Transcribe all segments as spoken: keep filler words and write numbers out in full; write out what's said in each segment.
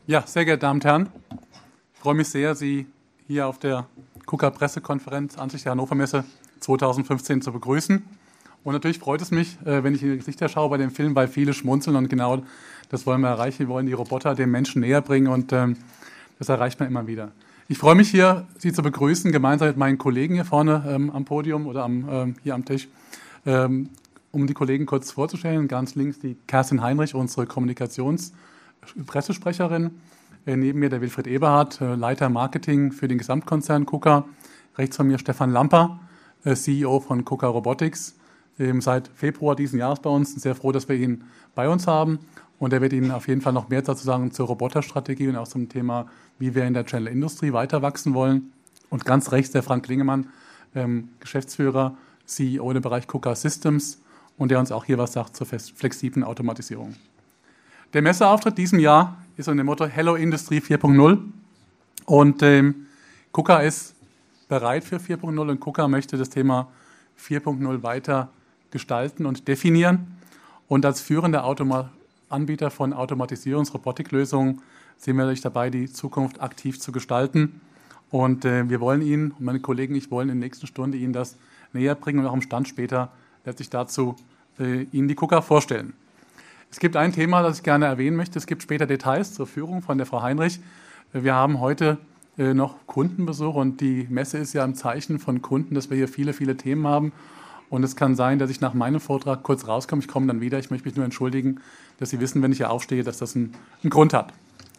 Ja, sehr geehrte Damen und Herren, ich freue mich sehr, Sie hier auf der KUKA-Pressekonferenz anlässlich der Hannover Messe zweitausendfünfzehn zu begrüßen. Und natürlich freut es mich, wenn ich in die Gesichter schaue bei dem Film, weil viele schmunzeln und genau das wollen wir erreichen. Wir wollen die Roboter dem Menschen näher bringen und ähm, das erreicht man immer wieder. Ich freue mich hier, Sie zu begrüßen, gemeinsam mit meinen Kollegen hier vorne ähm, am Podium oder am, ähm, hier am Tisch, ähm, um die Kollegen kurz vorzustellen. Ganz links die Kerstin Heinrich, unsere Kommunikationspressesprecherin. Äh, neben mir der Wilfried Eberhardt, äh, Leiter Marketing für den Gesamtkonzern KUKA. Rechts von mir Stefan Lamper, äh, C E O von KUKA Robotics. Ähm, seit Februar diesen Jahres bei uns. Sehr froh, dass wir ihn bei uns haben. Und er wird Ihnen auf jeden Fall noch mehr dazu sagen zur Roboterstrategie und auch zum Thema, wie wir in der General Industry weiter wachsen wollen. Und ganz rechts der Frank Klingemann, ähm, Geschäftsführer, C E O im Bereich KUKA Systems und der uns auch hier was sagt zur flexiblen Automatisierung. Der Messeauftritt diesem Jahr ist unter dem Motto Hello Industry vier Punkt null und ähm, KUKA ist bereit für vier Punkt null und KUKA möchte das Thema vier Punkt null weiter gestalten und definieren. Und als führender Automa- Anbieter von Automatisierungs-Robotiklösungen sind wir natürlich dabei, die Zukunft aktiv zu gestalten. Und äh, wir wollen Ihnen, und meine Kollegen, ich wollen in der nächsten Stunde Ihnen das näher bringen und auch am Stand später letztlich dazu äh, Ihnen die KUKA vorstellen. Es gibt ein Thema, das ich gerne erwähnen möchte. Es gibt später Details zur Führung von der Frau Heinrich. Wir haben heute äh, noch Kundenbesuch und die Messe ist ja im Zeichen von Kunden, dass wir hier viele, viele Themen haben. Und es kann sein, dass ich nach meinem Vortrag kurz rauskomme. Ich komme dann wieder. Ich möchte mich nur entschuldigen, dass Sie wissen, wenn ich hier aufstehe, dass das einen, einen Grund hat.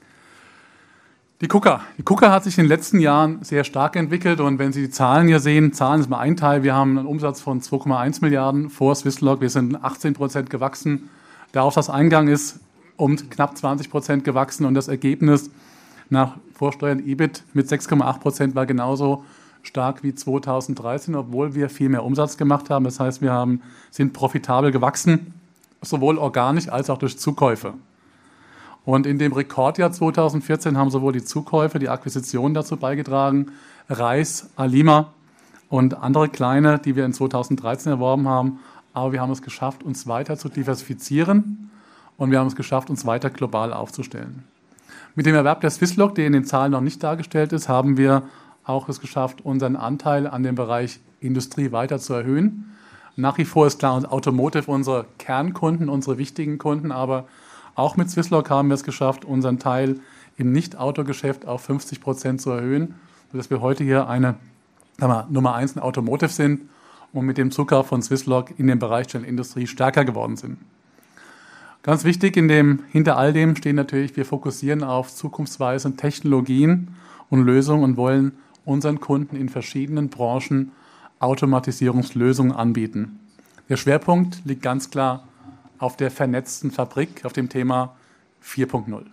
Die KUKA. Die KUKA hat sich in den letzten Jahren sehr stark entwickelt. Und wenn Sie die Zahlen hier sehen, Zahlen ist mal ein Teil. Wir haben einen Umsatz von zwei Komma eins Milliarden vor Swisslog. Wir sind achtzehn Prozent gewachsen. Der Auftragseingang ist um knapp zwanzig Prozent gewachsen. Und das Ergebnis nach Vorsteuern E B I T mit sechs Komma acht Prozent war genauso stark wie zweitausenddreizehn, obwohl wir viel mehr Umsatz gemacht haben. Das heißt, wir haben, sind profitabel gewachsen, sowohl organisch als auch durch Zukäufe. Und in dem Rekordjahr zweitausendvierzehn haben sowohl die Zukäufe, die Akquisitionen dazu beigetragen, Reis, Alima und andere kleine, die wir in zweitausenddreizehn erworben haben. Aber wir haben es geschafft, uns weiter zu diversifizieren und wir haben es geschafft, uns weiter global aufzustellen. Mit dem Erwerb der Swisslog, der in den Zahlen noch nicht dargestellt ist, haben wir auch es geschafft, unseren Anteil an dem Bereich Industrie weiter zu erhöhen. Nach wie vor ist klar, Automotive unsere Kernkunden, unsere wichtigen Kunden, aber auch mit Swisslog haben wir es geschafft, unseren Teil im Nicht-Autogeschäft auf fünfzig Prozent zu erhöhen, sodass wir heute hier eine wir, Nummer eins in Automotive sind und mit dem Zukauf von Swisslog in dem Bereich General Industry stärker geworden sind. Ganz wichtig, in dem, hinter all dem stehen natürlich, wir fokussieren auf zukunftsweisende Technologien und Lösungen und wollen unseren Kunden in verschiedenen Branchen Automatisierungslösungen anbieten. Der Schwerpunkt liegt ganz klar auf der vernetzten Fabrik, auf dem Thema vier Punkt null.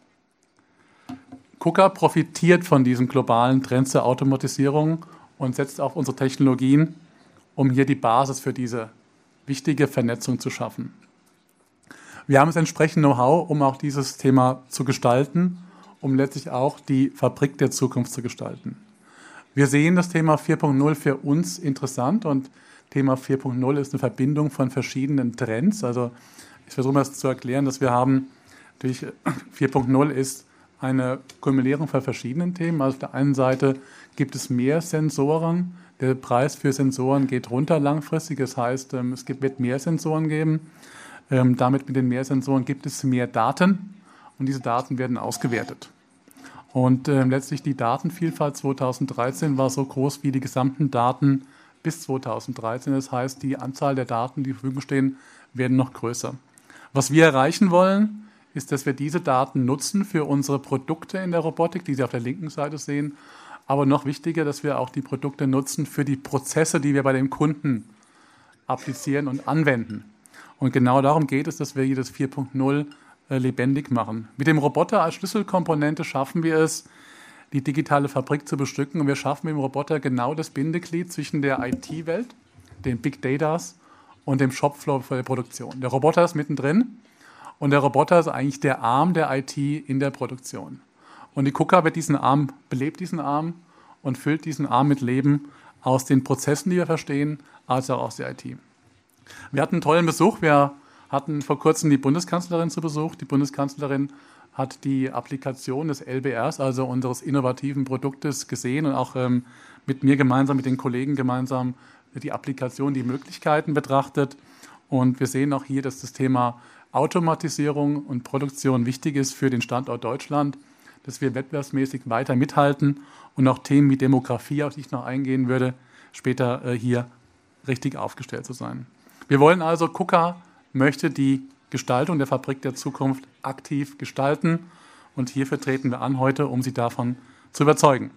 KUKA profitiert von diesem globalen Trend zur Automatisierung und setzt auf unsere Technologien, um hier die Basis für diese wichtige Vernetzung zu schaffen. Wir haben das entsprechende Know-how, um auch dieses Thema zu gestalten, um letztlich auch die Fabrik der Zukunft zu gestalten. Wir sehen das Thema vier Punkt null für uns interessant und Thema vier Punkt null ist eine Verbindung von verschiedenen Trends. Also ich versuche mal das zu erklären, dass wir haben, durch vier Punkt null ist eine Kumulierung von verschiedenen Themen. Also auf der einen Seite gibt es mehr Sensoren, der Preis für Sensoren geht runter langfristig, das heißt, es wird mehr Sensoren geben. Damit mit den mehr Sensoren gibt es mehr Daten und diese Daten werden ausgewertet. Und äh, letztlich die Datenvielfalt zweitausenddreizehn war so groß wie die gesamten Daten bis zweitausenddreizehn. Das heißt, die Anzahl der Daten, die zur Verfügung stehen, werden noch größer. Was wir erreichen wollen, ist, dass wir diese Daten nutzen für unsere Produkte in der Robotik, die Sie auf der linken Seite sehen. Aber noch wichtiger, dass wir auch die Produkte nutzen für die Prozesse, die wir bei dem Kunden applizieren und anwenden. Und genau darum geht es, dass wir hier das vier Punkt null lebendig machen. Mit dem Roboter als Schlüsselkomponente schaffen wir es, die digitale Fabrik zu bestücken. Und wir schaffen mit dem Roboter genau das Bindeglied zwischen der I T-Welt, den Big Datas und dem Shopfloor für die Produktion. Der Roboter ist mittendrin und der Roboter ist eigentlich der Arm der I T in der Produktion. Und die KUKA wird diesen Arm, belebt diesen Arm und füllt diesen Arm mit Leben aus den Prozessen, die wir verstehen, als auch aus der I T. Wir hatten einen tollen Besuch. Wir hatten vor kurzem die Bundeskanzlerin zu Besuch. Die Bundeskanzlerin hat die Applikation des L B Rs, also unseres innovativen Produktes, gesehen und auch ähm, mit mir gemeinsam, mit den Kollegen gemeinsam die Applikation, die Möglichkeiten betrachtet. Und wir sehen auch hier, dass das Thema Automatisierung und Produktion wichtig ist für den Standort Deutschland, dass wir wettbewerbsmäßig weiter mithalten und auch Themen wie Demografie, auf die ich noch eingehen würde, später äh, hier richtig aufgestellt zu sein. Wir wollen also, KUKA möchte die Gestaltung der Fabrik der Zukunft aktiv gestalten und hierfür treten wir an heute, um Sie davon zu überzeugen.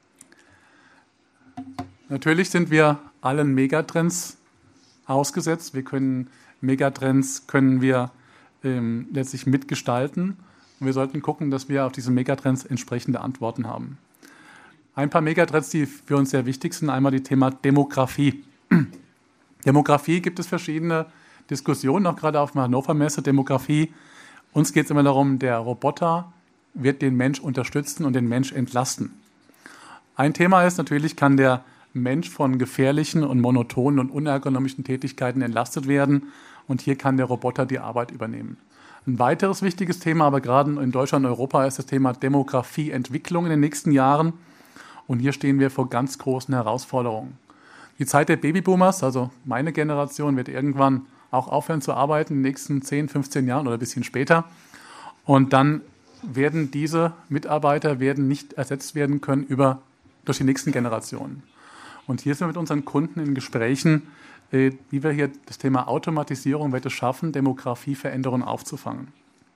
Natürlich sind wir allen Megatrends ausgesetzt. Wir können Megatrends können wir ähm, letztlich mitgestalten und wir sollten gucken, dass wir auf diese Megatrends entsprechende Antworten haben. Ein paar Megatrends, die für uns sehr wichtig sind, einmal die Thema Demografie. Demografie gibt es verschiedene Diskussionen, auch gerade auf der Hannover Messe, Demografie. Uns geht es immer darum, der Roboter wird den Mensch unterstützen und den Mensch entlasten. Ein Thema ist natürlich, kann der Mensch von gefährlichen und monotonen und unergonomischen Tätigkeiten entlastet werden und hier kann der Roboter die Arbeit übernehmen. Ein weiteres wichtiges Thema, aber gerade in Deutschland und Europa, ist das Thema Demografieentwicklung in den nächsten Jahren und hier stehen wir vor ganz großen Herausforderungen. Die Zeit der Babyboomers, also meine Generation, wird irgendwann auch aufhören zu arbeiten in den nächsten zehn, fünfzehn Jahren oder ein bisschen später. Und dann werden diese Mitarbeiter werden nicht ersetzt werden können über, durch die nächsten Generationen. Und hier sind wir mit unseren Kunden in Gesprächen, äh, wie wir hier das Thema Automatisierung wird es schaffen, Demografieveränderungen aufzufangen.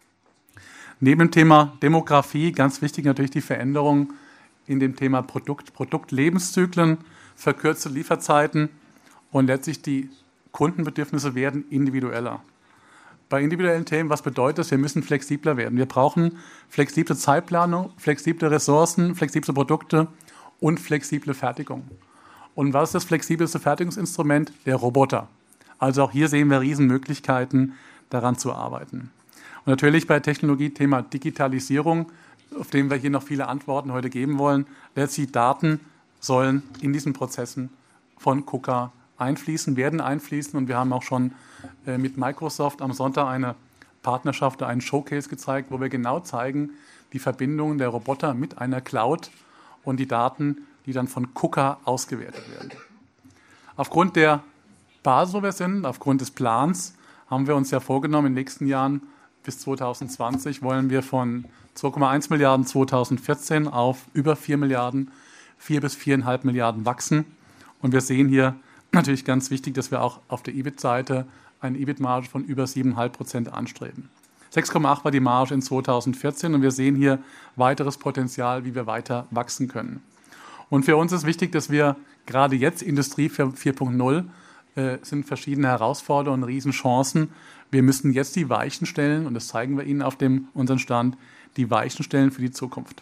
Neben dem Thema Demografie ganz wichtig natürlich die Veränderung in dem Thema Produkt, Produktlebenszyklen, verkürzte Lieferzeiten und letztlich die Kundenbedürfnisse werden individueller. Bei individuellen Themen, was bedeutet das? Wir müssen flexibler werden. Wir brauchen flexible Zeitplanung, flexible Ressourcen, flexible Produkte und flexible Fertigung. Und was ist das flexibelste Fertigungsinstrument? Der Roboter. Also auch hier sehen wir Riesenmöglichkeiten, daran zu arbeiten. Und natürlich bei Technologie-Thema Digitalisierung, auf dem wir hier noch viele Antworten heute geben wollen, letztlich Daten sollen in diesen Prozessen von KUKA einfließen, werden einfließen. Und wir haben auch schon äh, mit Microsoft am Sonntag eine Partnerschaft, einen Showcase gezeigt, wo wir genau zeigen, die Verbindung der Roboter mit einer Cloud und die Daten, die dann von KUKA ausgewertet werden. Aufgrund der Basis, wo wir sind, aufgrund des Plans, haben wir uns ja vorgenommen, in den nächsten Jahren bis zwanzig zwanzig wollen wir von zwei Komma eins Milliarden zweitausendvierzehn auf über vier Milliarden, vier bis viereinhalb Milliarden wachsen. Und wir sehen hier natürlich ganz wichtig, dass wir auch auf der E B I T-Seite eine E B I T-Marge von über sieben Komma fünf Prozent anstreben. sechs Komma acht war die Marge in zweitausendvierzehn und wir sehen hier weiteres Potenzial, wie wir weiter wachsen können. Und für uns ist wichtig, dass wir gerade jetzt Industrie vier Punkt null äh, sind verschiedene Herausforderungen und Riesenchancen. Wir müssen jetzt die Weichen stellen, und das zeigen wir Ihnen auf dem, unseren Stand, die Weichen stellen für die Zukunft.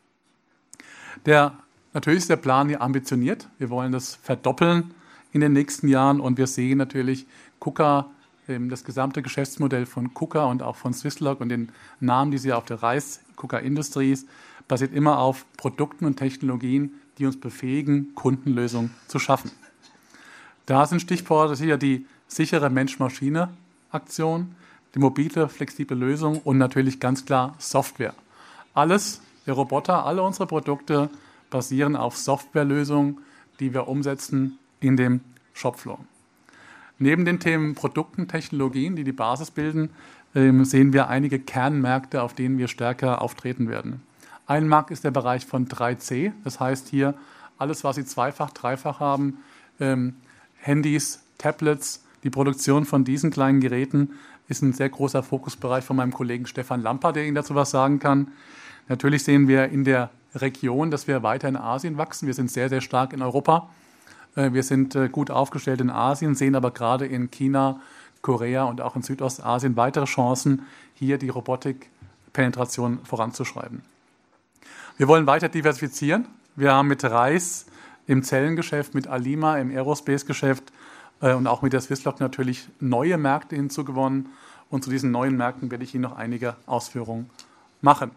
Der, natürlich ist der Plan hier ambitioniert. Wir wollen das verdoppeln in den nächsten Jahren und wir sehen natürlich KUKA, ähm, das gesamte Geschäftsmodell von KUKA und auch von Swisslog und den Namen, die Sie auf der Reis, KUKA Industries, basiert immer auf Produkten und Technologien, die uns befähigen, Kundenlösungen zu schaffen. Da sind Stichworte sicher die sichere Mensch-Maschine-Aktion, die mobile, flexible Lösung und natürlich ganz klar Software. Alles, der Roboter, alle unsere Produkte basieren auf Softwarelösungen, die wir umsetzen in dem Shopfloor. Neben den Themen Produkten, Technologien, die die Basis bilden, sehen wir einige Kernmärkte, auf denen wir stärker auftreten werden. Ein Markt ist der Bereich von drei C, das heißt hier alles, was Sie zweifach, dreifach haben, ähm, Handys, Tablets, die Produktion von diesen kleinen Geräten ist ein sehr großer Fokusbereich von meinem Kollegen Stefan Lamper, der Ihnen dazu was sagen kann. Natürlich sehen wir in der Region, dass wir weiter in Asien wachsen. Wir sind sehr, sehr stark in Europa. Äh, wir sind äh, gut aufgestellt in Asien, sehen aber gerade in China, Korea und auch in Südostasien weitere Chancen, hier die Robotikpenetration voranzuschreiben. Wir wollen weiter diversifizieren. Wir haben mit Reis im Zellengeschäft, mit Alima im Aerospace-Geschäft äh, und auch mit der Swisslog natürlich neue Märkte hinzugewonnen. Und zu diesen neuen Märkten werde ich Ihnen noch einige Ausführungen machen.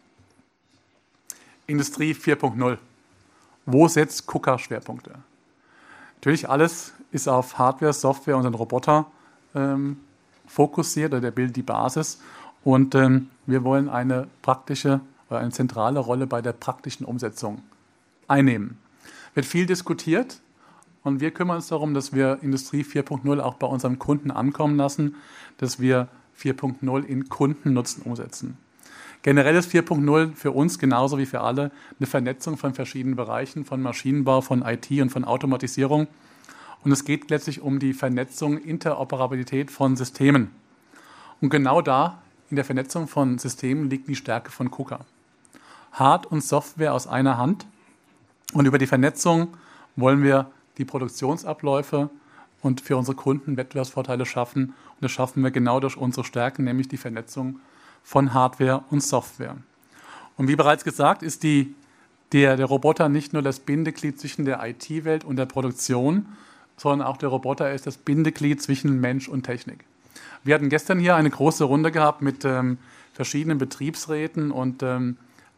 Industrie vier Punkt null. Wo setzt KUKA Schwerpunkte? Natürlich alles ist auf Hardware, Software und den Roboter ähm, fokussiert oder der bildet die Basis. Und ähm, wir wollen eine praktische oder eine zentrale Rolle bei der praktischen Umsetzung einnehmen. Wird viel diskutiert und wir kümmern uns darum, dass wir Industrie vier Punkt null auch bei unseren Kunden ankommen lassen, dass wir vier Punkt null in Kundennutzen umsetzen. Generell ist vier Punkt null für uns genauso wie für alle eine Vernetzung von verschiedenen Bereichen, von Maschinenbau, von I T und von Automatisierung. Und es geht letztlich um die Vernetzung, Interoperabilität von Systemen. Und genau da, in der Vernetzung von Systemen, liegt die Stärke von KUKA. Hard- und Software aus einer Hand. Und über die Vernetzung wollen wir die Produktionsabläufe und für unsere Kunden Wettbewerbsvorteile schaffen. Und das schaffen wir genau durch unsere Stärken, nämlich die Vernetzung von Hardware und Software. Und wie bereits gesagt, ist die, der, der Roboter nicht nur das Bindeglied zwischen der I T-Welt und der Produktion, sondern auch der Roboter ist das Bindeglied zwischen Mensch und Technik. Wir hatten gestern hier eine große Runde gehabt mit ähm, verschiedenen Betriebsräten und ähm,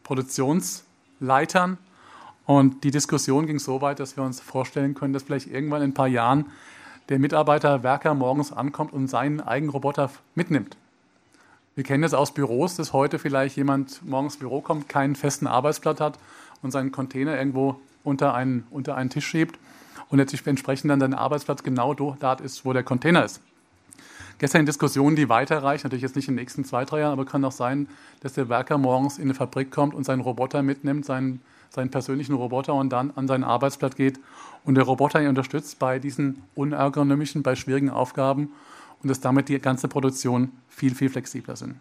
Produktionsleitern. Und die Diskussion ging so weit, dass wir uns vorstellen können, dass vielleicht irgendwann in ein paar Jahren der Mitarbeiter, Werker morgens ankommt und seinen eigenen Roboter mitnimmt. Wir kennen das aus Büros, dass heute vielleicht jemand morgens ins Büro kommt, keinen festen Arbeitsplatz hat und seinen Container irgendwo unter einen, unter einen Tisch schiebt und letztlich entsprechend dann sein Arbeitsplatz genau dort ist, wo der Container ist. Gestern eine Diskussion, die weiterreicht, natürlich jetzt nicht in den nächsten zwei, drei Jahren, aber kann auch sein, dass der Werker morgens in eine Fabrik kommt und seinen Roboter mitnimmt, seinen, seinen persönlichen Roboter und dann an seinen Arbeitsplatz geht und der Roboter ihn unterstützt bei diesen unergonomischen, bei schwierigen Aufgaben und dass damit die ganze Produktion viel, viel flexibler sind.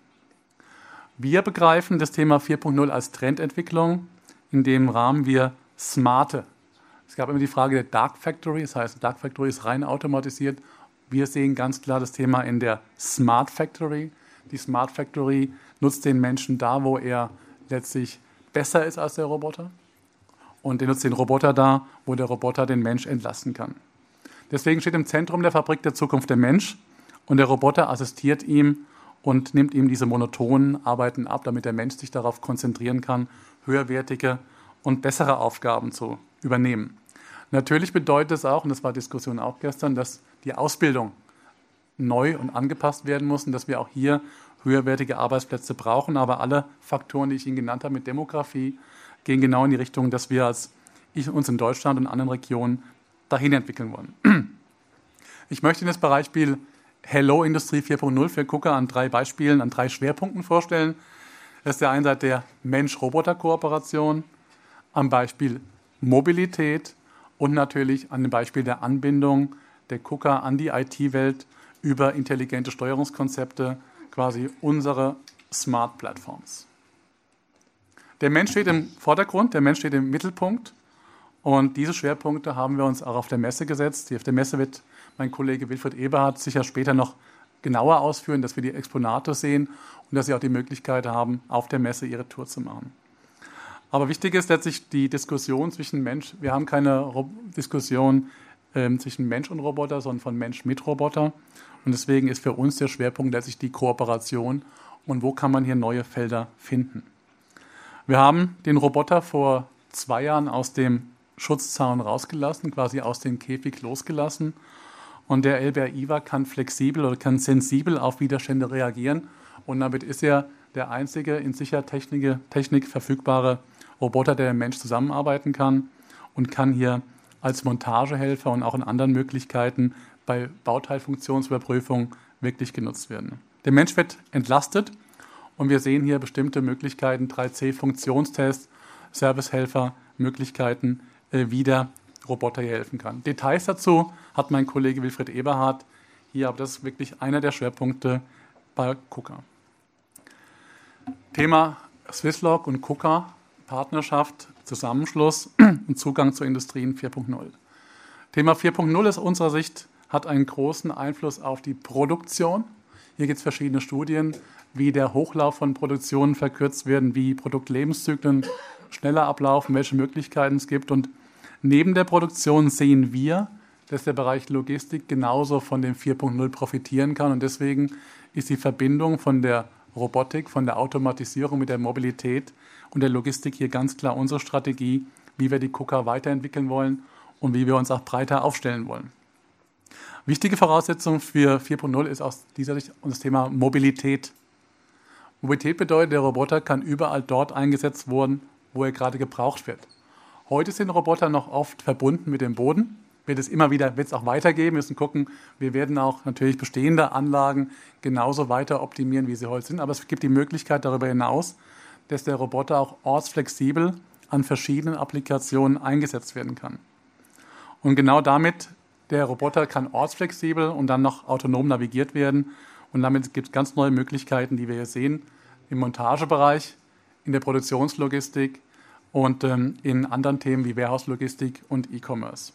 Wir begreifen das Thema vier Punkt null als Trendentwicklung, in dem Rahmen wir smarte, es gab immer die Frage der Dark Factory, das heißt, Dark Factory ist rein automatisiert. Wir sehen ganz klar das Thema in der Smart Factory. Die Smart Factory nutzt den Menschen da, wo er letztlich besser ist als der Roboter. Und er nutzt den Roboter da, wo der Roboter den Mensch entlasten kann. Deswegen steht im Zentrum der Fabrik der Zukunft der Mensch und der Roboter assistiert ihm und nimmt ihm diese monotonen Arbeiten ab, damit der Mensch sich darauf konzentrieren kann, höherwertige und bessere Aufgaben zu übernehmen. Natürlich bedeutet es auch, und das war Diskussion auch gestern, dass die Ausbildung neu und angepasst werden muss und dass wir auch hier höherwertige Arbeitsplätze brauchen. Aber alle Faktoren, die ich Ihnen genannt habe mit Demografie, gehen genau in die Richtung, dass wir als ich, uns in Deutschland und anderen Regionen dahin entwickeln wollen. Ich möchte Ihnen das Beispiel Hello Industrie vier Punkt null für KUKA an drei Beispielen, an drei Schwerpunkten vorstellen. Das ist der einen Seite der Mensch-Roboter-Kooperation, am Beispiel Mobilität und natürlich an dem Beispiel der Anbindung der KUKA an die I T-Welt über intelligente Steuerungskonzepte, quasi unsere Smart Platforms. Der Mensch steht im Vordergrund, der Mensch steht im Mittelpunkt und diese Schwerpunkte haben wir uns auch auf der Messe gesetzt. Auf der Messe wird mein Kollege Wilfried Eberhardt sicher später noch genauer ausführen, dass wir die Exponate sehen und dass Sie auch die Möglichkeit haben, auf der Messe Ihre Tour zu machen. Aber wichtig ist letztlich die Diskussion zwischen Mensch. Wir haben keine Ro- Diskussion ähm, zwischen Mensch und Roboter, sondern von Mensch mit Roboter. Und deswegen ist für uns der Schwerpunkt letztlich die Kooperation und wo kann man hier neue Felder finden. Wir haben den Roboter vor zwei Jahren aus dem Schutzzaun rausgelassen, quasi aus dem Käfig losgelassen. Und der L B R I V A kann flexibel oder kann sensibel auf Widerstände reagieren. Und damit ist er der einzige in sicher Technik, Technik verfügbare Roboter, der mit dem Mensch zusammenarbeiten kann und kann hier als Montagehelfer und auch in anderen Möglichkeiten bei Bauteilfunktionsüberprüfung wirklich genutzt werden. Der Mensch wird entlastet und wir sehen hier bestimmte Möglichkeiten, drei C-Funktionstests, Servicehelfer, Möglichkeiten, wie der Roboter hier helfen kann. Details dazu hat mein Kollege Wilfried Eberhardt hier, aber das ist wirklich einer der Schwerpunkte bei KUKA. Thema Swisslog und KUKA, Partnerschaft, Zusammenschluss und Zugang zu Industrien vier Punkt null. Thema vier Punkt null ist aus unserer Sicht, hat einen großen Einfluss auf die Produktion. Hier gibt es verschiedene Studien, wie der Hochlauf von Produktionen verkürzt werden, wie Produktlebenszyklen schneller ablaufen, welche Möglichkeiten es gibt. Und neben der Produktion sehen wir, dass der Bereich Logistik genauso von dem vier Punkt null profitieren kann. Und deswegen ist die Verbindung von der Robotik, von der Automatisierung mit der Mobilität und der Logistik hier ganz klar unsere Strategie, wie wir die KUKA weiterentwickeln wollen und wie wir uns auch breiter aufstellen wollen. Wichtige Voraussetzung für vier Punkt null ist aus dieser Sicht das Thema Mobilität. Mobilität bedeutet, der Roboter kann überall dort eingesetzt werden, wo er gerade gebraucht wird. Heute sind Roboter noch oft verbunden mit dem Boden. Wird es immer wieder, wird es auch weitergeben. Wir müssen gucken, wir werden auch natürlich bestehende Anlagen genauso weiter optimieren, wie sie heute sind. Aber es gibt die Möglichkeit darüber hinaus, dass der Roboter auch ortsflexibel an verschiedenen Applikationen eingesetzt werden kann. Und genau damit, der Roboter kann ortsflexibel und dann noch autonom navigiert werden. Und damit gibt es ganz neue Möglichkeiten, die wir hier sehen, im Montagebereich, in der Produktionslogistik und ähm, in anderen Themen wie Warehouse-Logistik und E-Commerce.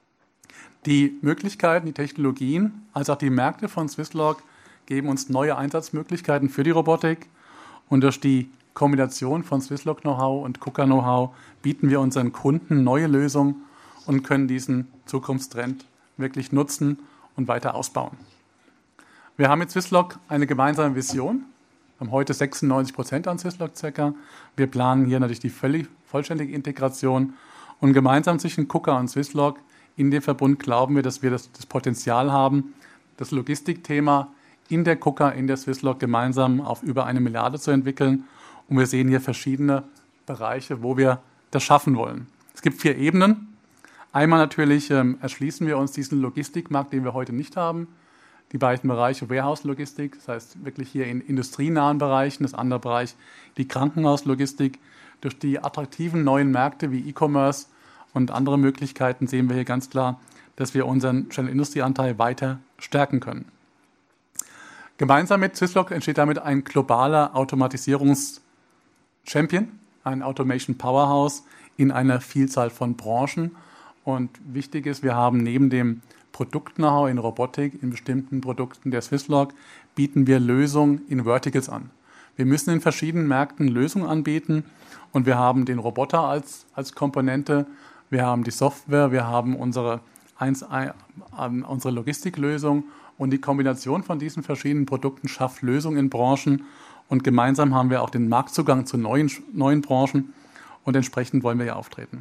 Die Möglichkeiten, die Technologien, als auch die Märkte von Swisslog geben uns neue Einsatzmöglichkeiten für die Robotik. Und durch die Kombination von Swisslog Know-how und KUKA Know-how bieten wir unseren Kunden neue Lösungen und können diesen Zukunftstrend wirklich nutzen und weiter ausbauen. Wir haben mit Swisslog eine gemeinsame Vision. Wir haben heute sechsundneunzig Prozent an Swisslog circa. Wir planen hier natürlich die völlig vollständige Integration. Und gemeinsam zwischen KUKA und Swisslog in dem Verbund glauben wir, dass wir das, das Potenzial haben, das Logistikthema in der KUKA, in der Swisslog gemeinsam auf über eine Milliarde zu entwickeln. Und wir sehen hier verschiedene Bereiche, wo wir das schaffen wollen. Es gibt vier Ebenen. Einmal natürlich ähm, erschließen wir uns diesen Logistikmarkt, den wir heute nicht haben. Die beiden Bereiche Warehouse-Logistik, das heißt wirklich hier in industrienahen Bereichen, das andere Bereich die Krankenhauslogistik. Durch die attraktiven neuen Märkte wie E-Commerce und andere Möglichkeiten sehen wir hier ganz klar, dass wir unseren General Industry-Anteil weiter stärken können. Gemeinsam mit Swisslog entsteht damit ein globaler Automatisierungs-Champion, ein Automation Powerhouse in einer Vielzahl von Branchen. Und wichtig ist, wir haben neben dem Produkt-Know-how in Robotik, in bestimmten Produkten der Swisslog, bieten wir Lösungen in Verticals an. Wir müssen in verschiedenen Märkten Lösungen anbieten und wir haben den Roboter als, als Komponente, wir haben die Software, wir haben unsere, eins, äh, unsere Logistiklösung und die Kombination von diesen verschiedenen Produkten schafft Lösungen in Branchen und gemeinsam haben wir auch den Marktzugang zu neuen, neuen Branchen und entsprechend wollen wir hier auftreten.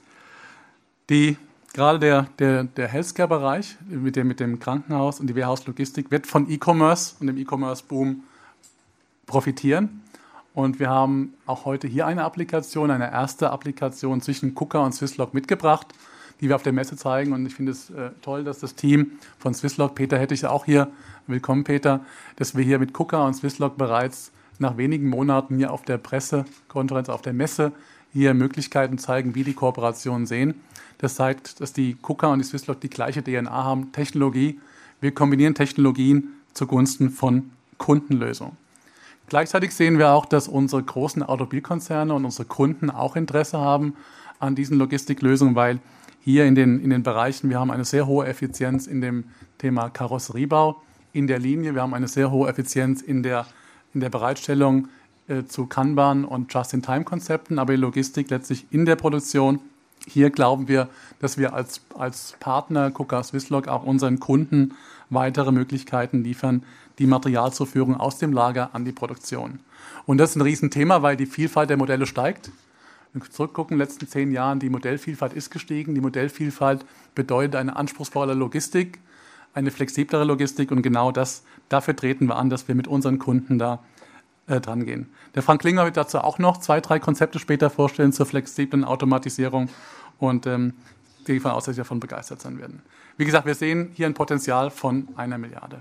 Die, gerade der, der, der Healthcare-Bereich mit dem, mit dem Krankenhaus und die Warehouse-Logistik wird von E-Commerce und dem E-Commerce-Boom profitieren. Und wir haben auch heute hier eine Applikation, eine erste Applikation zwischen KUKA und Swisslog mitgebracht, die wir auf der Messe zeigen. Und ich finde es äh, toll, dass das Team von Swisslog, Peter hätte ich auch hier, willkommen Peter, dass wir hier mit KUKA und Swisslog bereits nach wenigen Monaten hier auf der Pressekonferenz, auf der Messe hier Möglichkeiten zeigen, wie die Kooperationen sehen. Das zeigt, dass die KUKA und die Swisslog die gleiche D N A haben, Technologie. Wir kombinieren Technologien zugunsten von Kundenlösungen. Gleichzeitig sehen wir auch, dass unsere großen Automobilkonzerne und unsere Kunden auch Interesse haben an diesen Logistiklösungen, weil hier in den, in den Bereichen, wir haben eine sehr hohe Effizienz in dem Thema Karosseriebau in der Linie, wir haben eine sehr hohe Effizienz in der, in der Bereitstellung äh, zu Kanban- und Just-in-Time-Konzepten, aber die Logistik letztlich in der Produktion. Hier glauben wir, dass wir als, als Partner KUKA Swisslog auch unseren Kunden weitere Möglichkeiten liefern, die Materialzuführung aus dem Lager an die Produktion. Und das ist ein Riesenthema, weil die Vielfalt der Modelle steigt. Wenn wir zurückgucken, in den letzten zehn Jahren, die Modellvielfalt ist gestiegen. Die Modellvielfalt bedeutet eine anspruchsvolle Logistik, eine flexiblere Logistik und genau das, dafür treten wir an, dass wir mit unseren Kunden da äh, dran gehen. Der Frank Klinger wird dazu auch noch zwei, drei Konzepte später vorstellen zur flexiblen Automatisierung und ähm, ich gehe davon aus, dass Sie davon begeistert sein werden. Wie gesagt, wir sehen hier ein Potenzial von einer Milliarde.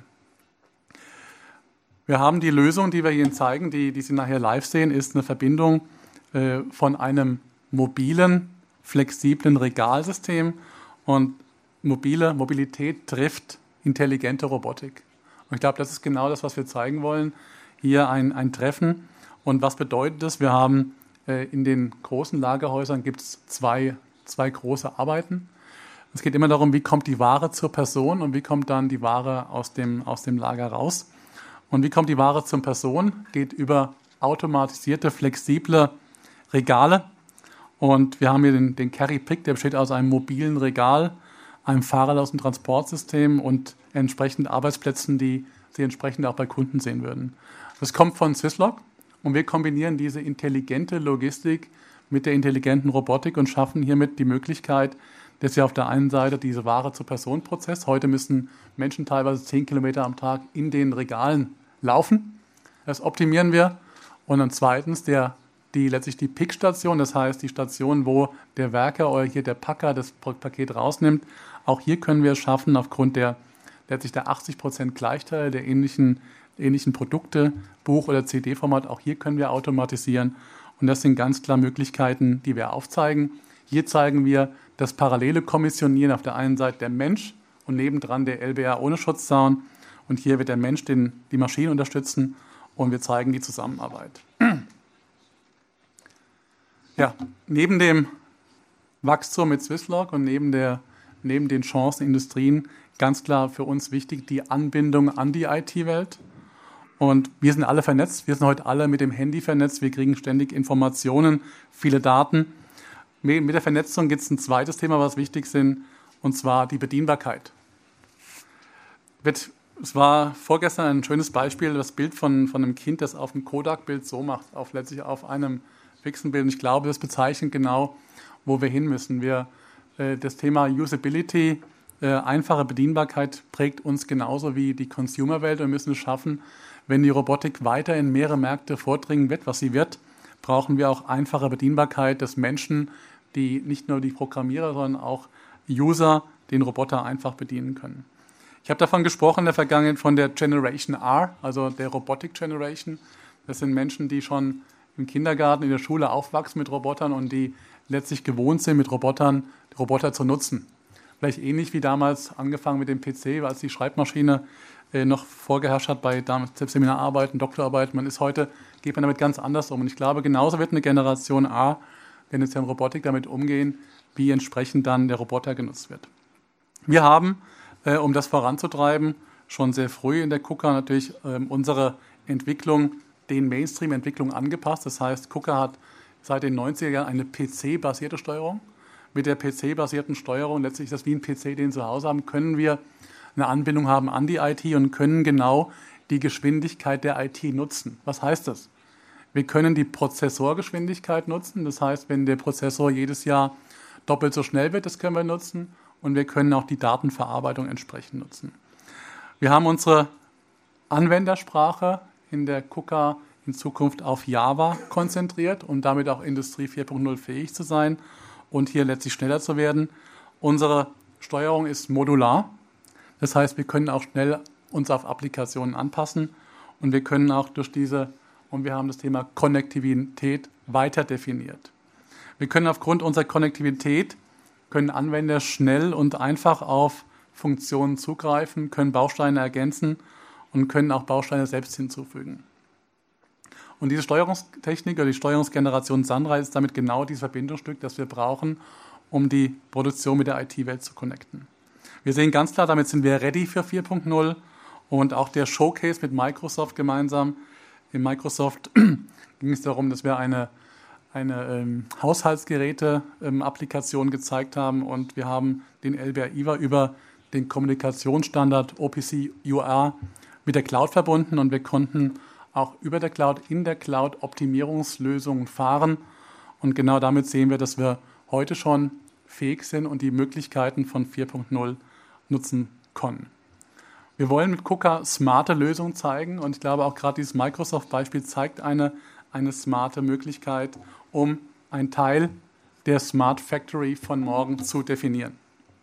Wir haben die Lösung, die wir Ihnen zeigen, die, die Sie nachher live sehen, ist eine Verbindung äh, von einem mobilen, flexiblen Regalsystem und mobile Mobilität trifft intelligente Robotik. Und ich glaube, das ist genau das, was wir zeigen wollen. Hier ein, ein Treffen. Und was bedeutet das? Wir haben äh, in den großen Lagerhäusern gibt es zwei, zwei große Arbeiten. Es geht immer darum, wie kommt die Ware zur Person und wie kommt dann die Ware aus dem, aus dem Lager raus. Und wie kommt die Ware zur Person? Geht über automatisierte, flexible Regale. Und wir haben hier den, den Carry Pick, der besteht aus einem mobilen Regal, einem Fahrrad aus dem Transportsystem und entsprechend Arbeitsplätzen, die Sie entsprechend auch bei Kunden sehen würden. Das kommt von Swisslog und wir kombinieren diese intelligente Logistik mit der intelligenten Robotik und schaffen hiermit die Möglichkeit, Das ist ja auf der einen Seite diese Ware-zu-Person-Prozess. Heute müssen Menschen teilweise zehn Kilometer am Tag in den Regalen laufen. Das optimieren wir. Und dann zweitens der, die, letztlich die Pickstation, das heißt die Station, wo der Werker oder hier der Packer das Paket rausnimmt. Auch hier können wir es schaffen, aufgrund der letztlich der achtzig Prozent Gleichteile der ähnlichen, ähnlichen Produkte, Buch- oder C D-Format, auch hier können wir automatisieren. Und das sind ganz klar Möglichkeiten, die wir aufzeigen. Hier zeigen wir das parallele Kommissionieren, auf der einen Seite der Mensch und nebendran der L B R ohne Schutzzaun. Und hier wird der Mensch den, die Maschine unterstützen und wir zeigen die Zusammenarbeit. Ja, neben dem Wachstum mit Swisslog und neben, der, neben den Chancen in Industrien ganz klar für uns wichtig die Anbindung an die I T-Welt. Und wir sind alle vernetzt. Wir sind heute alle mit dem Handy vernetzt. Wir kriegen ständig Informationen, viele Daten. Mit der Vernetzung gibt es ein zweites Thema, was wichtig ist, und zwar die Bedienbarkeit. Es war vorgestern ein schönes Beispiel, das Bild von, von einem Kind, das auf einem Kodak-Bild so macht, auf letztlich auf einem fixen Bild. Und ich glaube, das bezeichnet genau, wo wir hin müssen. Wir, äh, das Thema Usability, äh, einfache Bedienbarkeit prägt uns genauso wie die Consumer-Welt. Wir müssen es schaffen, wenn die Robotik weiter in mehrere Märkte vordringen wird, was sie wird, brauchen wir auch einfache Bedienbarkeit des Menschen, die nicht nur die Programmierer, sondern auch User den Roboter einfach bedienen können. Ich habe davon gesprochen in der Vergangenheit von der Generation R, also der Robotic Generation. Das sind Menschen, die schon im Kindergarten, in der Schule aufwachsen mit Robotern und die letztlich gewohnt sind, mit Robotern Roboter zu nutzen. Vielleicht ähnlich wie damals angefangen mit dem P C, als die Schreibmaschine äh, noch vorgeherrscht hat bei Seminararbeiten, Doktorarbeiten. Man ist heute, geht man damit ganz anders um. Und ich glaube, genauso wird eine Generation A, wenn jetzt ja in Robotik damit umgehen, wie entsprechend dann der Roboter genutzt wird. Wir haben, äh, um das voranzutreiben, schon sehr früh in der KUKA natürlich äh, unsere Entwicklung, den Mainstream-Entwicklung angepasst. Das heißt, KUKA hat seit den neunziger Jahren eine P C-basierte Steuerung. Mit der P C-basierten Steuerung, letztlich ist das wie ein P C, den Sie zu Hause haben, können wir eine Anbindung haben an die I T und können genau die Geschwindigkeit der I T nutzen. Was heißt das? Wir können die Prozessorgeschwindigkeit nutzen. Das heißt, wenn der Prozessor jedes Jahr doppelt so schnell wird, das können wir nutzen. Und wir können auch die Datenverarbeitung entsprechend nutzen. Wir haben unsere Anwendersprache in der KUKA in Zukunft auf Java konzentriert, um damit auch Industrie vier Punkt null fähig zu sein und hier letztlich schneller zu werden. Unsere Steuerung ist modular. Das heißt, wir können auch schnell uns auf Applikationen anpassen und wir können auch durch diese Und wir haben das Thema Konnektivität weiter definiert. Wir können aufgrund unserer Konnektivität, können Anwender schnell und einfach auf Funktionen zugreifen, können Bausteine ergänzen und können auch Bausteine selbst hinzufügen. Und diese Steuerungstechnik oder die Steuerungsgeneration Sunrise ist damit genau dieses Verbindungsstück, das wir brauchen, um die Produktion mit der I T-Welt zu connecten. Wir sehen ganz klar, damit sind wir ready für vier Punkt null und auch der Showcase mit Microsoft gemeinsam. In Microsoft ging es darum, dass wir eine, eine ähm, Haushaltsgeräte-Applikation ähm, gezeigt haben und wir haben den L B R I V A über den Kommunikationsstandard O P C U R mit der Cloud verbunden und wir konnten auch über der Cloud, in der Cloud Optimierungslösungen fahren und genau damit sehen wir, dass wir heute schon fähig sind und die Möglichkeiten von vier Punkt null nutzen können. Wir wollen mit KUKA smarte Lösungen zeigen und ich glaube auch gerade dieses Microsoft-Beispiel zeigt eine, eine smarte Möglichkeit, um einen Teil der Smart Factory von morgen zu definieren.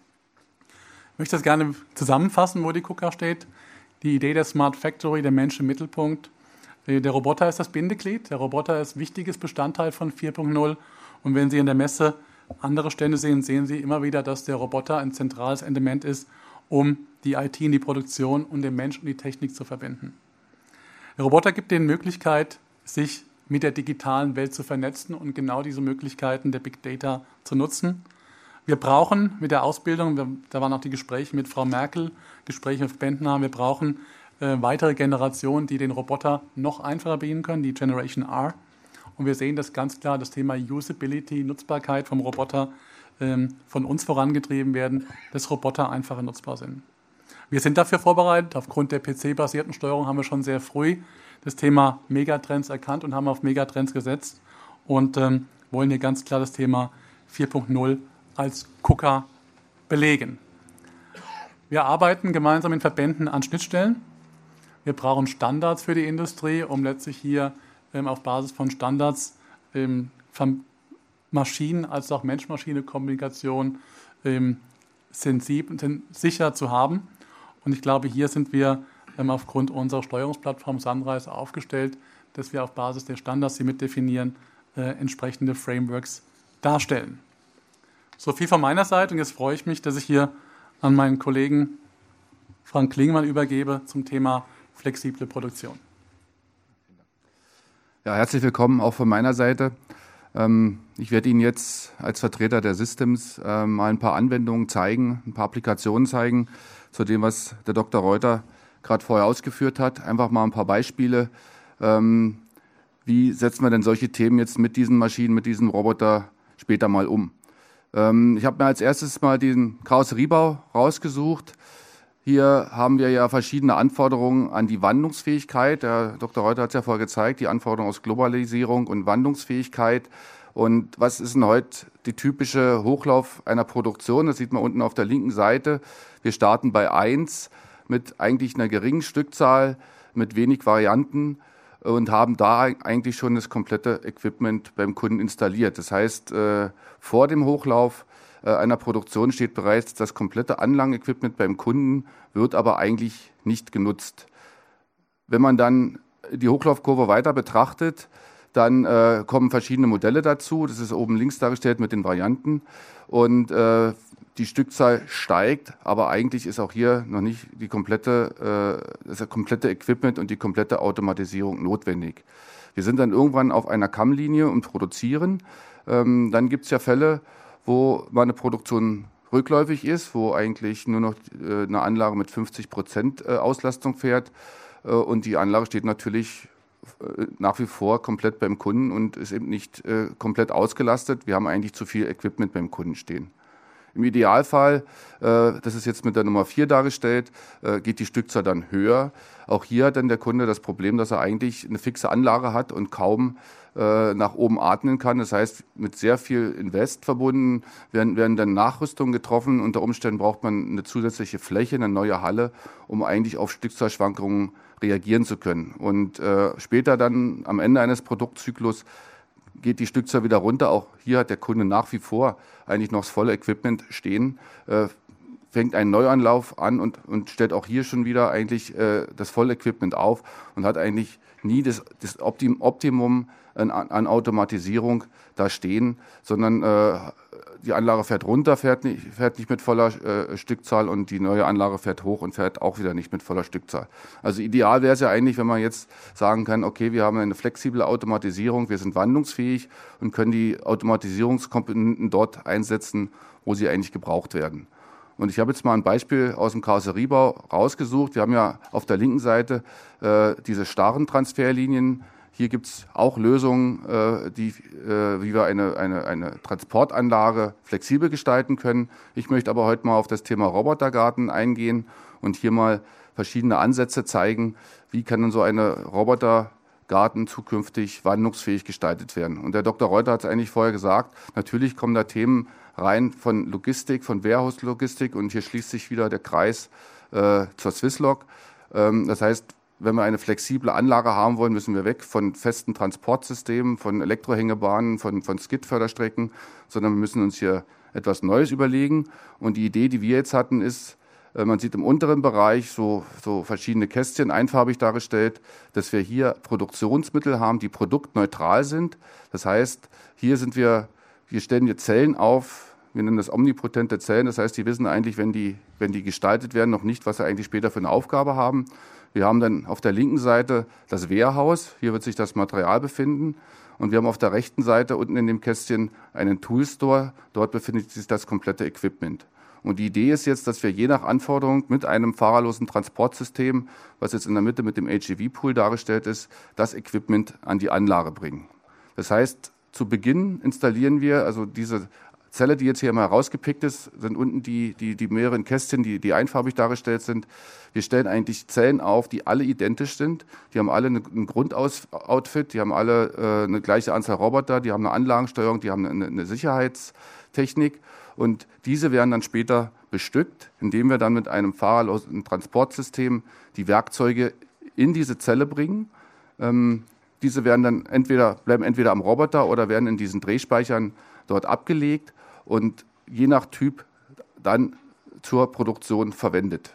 Ich möchte das gerne zusammenfassen, wo die KUKA steht. Die Idee der Smart Factory, der Mensch im Mittelpunkt. Der Roboter ist das Bindeglied. Der Roboter ist ein wichtiges Bestandteil von vier Punkt null und wenn Sie in der Messe andere Stände sehen, sehen Sie immer wieder, dass der Roboter ein zentrales Element ist, um die I T in die Produktion und den Menschen und die Technik zu verbinden. Der Roboter gibt Ihnen die Möglichkeit, sich mit der digitalen Welt zu vernetzen und genau diese Möglichkeiten der Big Data zu nutzen. Wir brauchen mit der Ausbildung, da waren auch die Gespräche mit Frau Merkel, Gespräche mit Verbänden haben, wir brauchen äh, weitere Generationen, die den Roboter noch einfacher bedienen können, die Generation R. Und wir sehen das ganz klar, das Thema Usability, Nutzbarkeit vom Roboter ähm, von uns vorangetrieben werden, dass Roboter einfacher nutzbar sind. Wir sind dafür vorbereitet. Aufgrund der P C-basierten Steuerung haben wir schon sehr früh das Thema Megatrends erkannt und haben auf Megatrends gesetzt und ähm, wollen hier ganz klar das Thema vier Punkt null als KUKA belegen. Wir arbeiten gemeinsam in Verbänden an Schnittstellen. Wir brauchen Standards für die Industrie, um letztlich hier ähm, auf Basis von Standards ähm, von Maschinen- als auch Mensch-Maschine-Kommunikation ähm, sensibel, sicher zu haben. Und ich glaube, hier sind wir ähm, aufgrund unserer Steuerungsplattform Sunrise aufgestellt, dass wir auf Basis der Standards, die mitdefinieren, äh, entsprechende Frameworks darstellen. So viel von meiner Seite und jetzt freue ich mich, dass ich hier an meinen Kollegen Frank Klingmann übergebe zum Thema flexible Produktion. Ja, herzlich willkommen auch von meiner Seite. Ähm, ich werde Ihnen jetzt als Vertreter der Systems äh, mal ein paar Anwendungen zeigen, ein paar Applikationen zeigen, zu dem, was der Doktor Reuter gerade vorher ausgeführt hat. Einfach mal ein paar Beispiele. Ähm, wie setzen wir denn solche Themen jetzt mit diesen Maschinen, mit diesem Roboter später mal um? Ähm, ich habe mir als erstes mal den Karosseriebau rausgesucht. Hier haben wir ja verschiedene Anforderungen an die Wandlungsfähigkeit. Der Doktor Reuter hat es ja vorher gezeigt, die Anforderungen aus Globalisierung und Wandlungsfähigkeit. Und was ist denn heute die typische Hochlauf einer Produktion? Das sieht man unten auf der linken Seite. Wir starten bei eins mit eigentlich einer geringen Stückzahl, mit wenig Varianten und haben da eigentlich schon das komplette Equipment beim Kunden installiert. Das heißt, äh, vor dem Hochlauf einer Produktion steht bereits das komplette Anlagenequipment beim Kunden, wird aber eigentlich nicht genutzt. Wenn man dann die Hochlaufkurve weiter betrachtet, dann äh, kommen verschiedene Modelle dazu. Das ist oben links dargestellt mit den Varianten. Und äh, die Stückzahl steigt, aber eigentlich ist auch hier noch nicht die komplette, äh, das komplette Equipment und die komplette Automatisierung notwendig. Wir sind dann irgendwann auf einer Kammlinie und produzieren. Ähm, dann gibt es ja Fälle, wo meine Produktion rückläufig ist, wo eigentlich nur noch äh, eine Anlage mit fünfzig Prozent äh, Auslastung fährt äh, und die Anlage steht natürlich äh, nach wie vor komplett beim Kunden und ist eben nicht äh, komplett ausgelastet. Wir haben eigentlich zu viel Equipment beim Kunden stehen. Im Idealfall, äh, das ist jetzt mit der Nummer vier dargestellt, äh, geht die Stückzahl dann höher. Auch hier hat dann der Kunde das Problem, dass er eigentlich eine fixe Anlage hat und kaum äh, nach oben atmen kann. Das heißt, mit sehr viel Invest verbunden werden, werden dann Nachrüstungen getroffen. Unter Umständen braucht man eine zusätzliche Fläche, eine neue Halle, um eigentlich auf Stückzahlschwankungen reagieren zu können. Und äh, später dann am Ende eines Produktzyklus geht die Stückzahl wieder runter. Auch hier hat der Kunde nach wie vor eigentlich noch das volle Equipment stehen, äh, fängt einen Neuanlauf an und, und stellt auch hier schon wieder eigentlich äh, das volle Equipment auf und hat eigentlich nie das, das Optim, Optimum an, an Automatisierung da stehen, sondern äh, die Anlage fährt runter, fährt nicht, fährt nicht mit voller äh, Stückzahl und die neue Anlage fährt hoch und fährt auch wieder nicht mit voller Stückzahl. Also ideal wäre es ja eigentlich, wenn man jetzt sagen kann, okay, wir haben eine flexible Automatisierung, wir sind wandlungsfähig und können die Automatisierungskomponenten dort einsetzen, wo sie eigentlich gebraucht werden. Und ich habe jetzt mal ein Beispiel aus dem Karosseriebau rausgesucht. Wir haben ja auf der linken Seite äh, diese starren Transferlinien. Hier gibt es auch Lösungen, äh, die, äh, wie wir eine, eine, eine Transportanlage flexibel gestalten können. Ich möchte aber heute mal auf das Thema Robotergarten eingehen und hier mal verschiedene Ansätze zeigen, wie kann denn so eine Robotergarten zukünftig wandlungsfähig gestaltet werden. Und der Doktor Reuter hat es eigentlich vorher gesagt, natürlich kommen da Themen rein von Logistik, von Warehouse-Logistik und hier schließt sich wieder der Kreis äh, zur Swisslog. Ähm, das heißt, wenn wir eine flexible Anlage haben wollen, müssen wir weg von festen Transportsystemen, von Elektrohängebahnen, von, von Skid-Förderstrecken, sondern wir müssen uns hier etwas Neues überlegen. Und die Idee, die wir jetzt hatten, ist, äh, man sieht im unteren Bereich so, so verschiedene Kästchen einfarbig dargestellt, dass wir hier Produktionsmittel haben, die produktneutral sind. Das heißt, hier sind wir Wir stellen hier Zellen auf, wir nennen das omnipotente Zellen, das heißt, die wissen eigentlich, wenn die, wenn die gestaltet werden, noch nicht, was sie eigentlich später für eine Aufgabe haben. Wir haben dann auf der linken Seite das Warehouse, hier wird sich das Material befinden und wir haben auf der rechten Seite unten in dem Kästchen einen Toolstore, dort befindet sich das komplette Equipment. Und die Idee ist jetzt, dass wir je nach Anforderung mit einem fahrerlosen Transportsystem, was jetzt in der Mitte mit dem H G V-Pool dargestellt ist, das Equipment an die Anlage bringen. Das heißt, zu Beginn installieren wir, also diese Zelle, die jetzt hier mal rausgepickt ist, sind unten die, die, die mehreren Kästchen, die, die einfarbig dargestellt sind. Wir stellen eigentlich Zellen auf, die alle identisch sind. Die haben alle ein Grundoutfit, die haben alle äh, eine gleiche Anzahl Roboter, die haben eine Anlagensteuerung, die haben eine, eine Sicherheitstechnik. Und diese werden dann später bestückt, indem wir dann mit einem fahrerlosen Transportsystem die Werkzeuge in diese Zelle bringen. Ähm, diese werden dann entweder, bleiben entweder am Roboter oder werden in diesen Drehspeichern dort abgelegt und je nach Typ dann zur Produktion verwendet.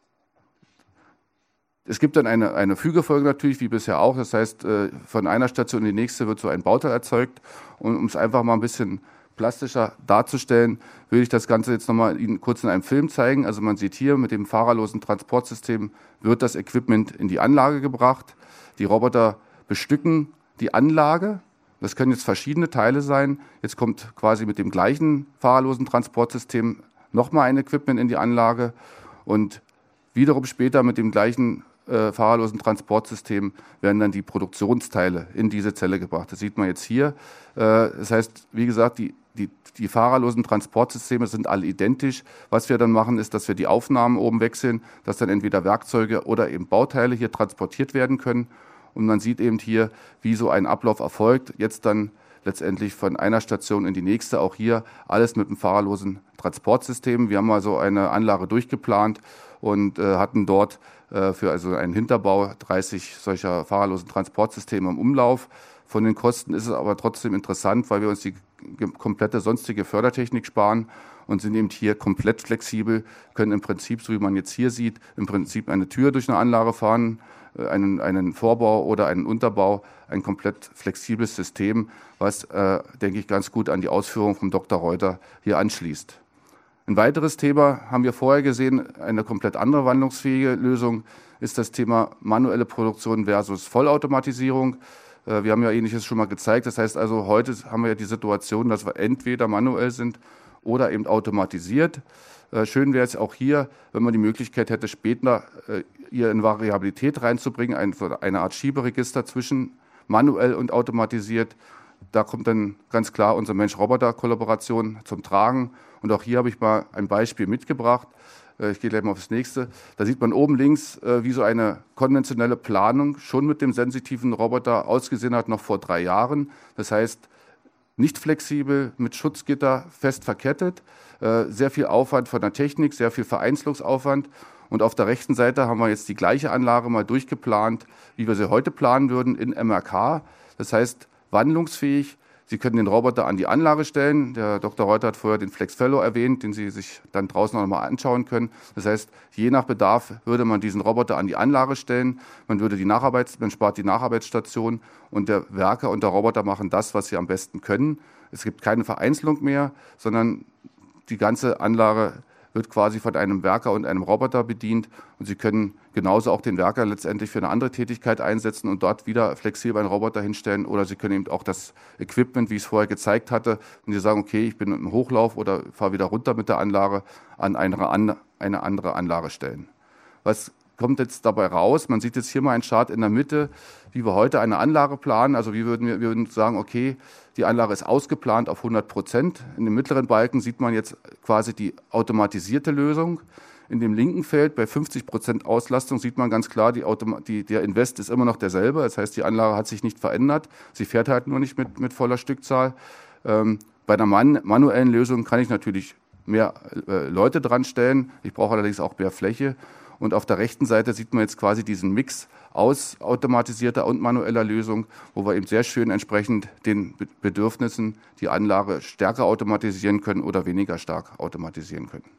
Es gibt dann eine, eine Fügefolge natürlich, wie bisher auch. Das heißt, von einer Station in die nächste wird so ein Bauteil erzeugt. Und um es einfach mal ein bisschen plastischer darzustellen, will ich das Ganze jetzt nochmal Ihnen kurz in einem Film zeigen. Also man sieht hier, mit dem fahrerlosen Transportsystem wird das Equipment in die Anlage gebracht. Die Roboter bestücken die Anlage. Das können jetzt verschiedene Teile sein. Jetzt kommt quasi mit dem gleichen fahrerlosen Transportsystem nochmal ein Equipment in die Anlage und wiederum später mit dem gleichen äh, fahrerlosen Transportsystem werden dann die Produktionsteile in diese Zelle gebracht. Das sieht man jetzt hier. Äh, das heißt, wie gesagt, die, die, die fahrerlosen Transportsysteme sind alle identisch. Was wir dann machen, ist, dass wir die Aufnahmen oben wechseln, dass dann entweder Werkzeuge oder eben Bauteile hier transportiert werden können. Und man sieht eben hier, wie so ein Ablauf erfolgt. Jetzt dann letztendlich von einer Station in die nächste. Auch hier alles mit einem fahrerlosen Transportsystem. Wir haben also eine Anlage durchgeplant und äh, hatten dort äh, für also einen Hinterbau dreißig solcher fahrerlosen Transportsysteme im Umlauf. Von den Kosten ist es aber trotzdem interessant, weil wir uns die komplette sonstige Fördertechnik sparen und sind eben hier komplett flexibel, können im Prinzip, so wie man jetzt hier sieht, im Prinzip eine Tür durch eine Anlage fahren, einen, einen Vorbau oder einen Unterbau, ein komplett flexibles System, was, äh, denke ich, ganz gut an die Ausführung vom Doktor Reuter hier anschließt. Ein weiteres Thema haben wir vorher gesehen, eine komplett andere wandlungsfähige Lösung ist das Thema manuelle Produktion versus Vollautomatisierung. Äh, wir haben ja Ähnliches schon mal gezeigt. Das heißt also, heute haben wir ja die Situation, dass wir entweder manuell sind oder eben automatisiert. Äh, schön wäre es auch hier, wenn man die Möglichkeit hätte, später äh, hier in Variabilität reinzubringen, ein, eine Art Schieberegister zwischen manuell und automatisiert. Da kommt dann ganz klar unsere Mensch-Roboter-Kollaboration zum Tragen. Und auch hier habe ich mal ein Beispiel mitgebracht. Äh, ich gehe gleich mal aufs nächste. Da sieht man oben links, äh, wie so eine konventionelle Planung schon mit dem sensitiven Roboter ausgesehen hat, noch vor drei Jahren. Das heißt, nicht flexibel, mit Schutzgitter fest verkettet, äh, sehr viel Aufwand von der Technik, sehr viel Vereinzelungsaufwand. Und auf der rechten Seite haben wir jetzt die gleiche Anlage mal durchgeplant, wie wir sie heute planen würden, in M R K. Das heißt, wandlungsfähig. Sie können den Roboter an die Anlage stellen. Der Doktor Reuter hat vorher den Flex Fellow erwähnt, den Sie sich dann draußen noch mal anschauen können. Das heißt, je nach Bedarf würde man diesen Roboter an die Anlage stellen. Man würde die Nacharbeits, man spart die Nacharbeitsstation und der Werker und der Roboter machen das, was sie am besten können. Es gibt keine Vereinzelung mehr, sondern die ganze Anlage wird quasi von einem Werker und einem Roboter bedient und Sie können genauso auch den Werker letztendlich für eine andere Tätigkeit einsetzen und dort wieder flexibel einen Roboter hinstellen oder Sie können eben auch das Equipment, wie ich es vorher gezeigt hatte, und Sie sagen, okay, ich bin im Hochlauf oder fahre wieder runter mit der Anlage, an eine, an eine andere Anlage stellen. Was kommt jetzt dabei raus? Man sieht jetzt hier mal einen Chart in der Mitte, wie wir heute eine Anlage planen. Also wie würden wir, wir würden sagen, okay, die Anlage ist ausgeplant auf hundert Prozent. In dem mittleren Balken sieht man jetzt quasi die automatisierte Lösung. In dem linken Feld bei fünfzig Prozent Auslastung sieht man ganz klar, die Automa- die, der Invest ist immer noch derselbe. Das heißt, die Anlage hat sich nicht verändert. Sie fährt halt nur nicht mit, mit voller Stückzahl. Ähm, bei einer man- manuellen Lösung kann ich natürlich mehr äh, Leute dran stellen. Ich brauche allerdings auch mehr Fläche. Und auf der rechten Seite sieht man jetzt quasi diesen Mix aus automatisierter und manueller Lösung, wo wir eben sehr schön entsprechend den Bedürfnissen die Anlage stärker automatisieren können oder weniger stark automatisieren können.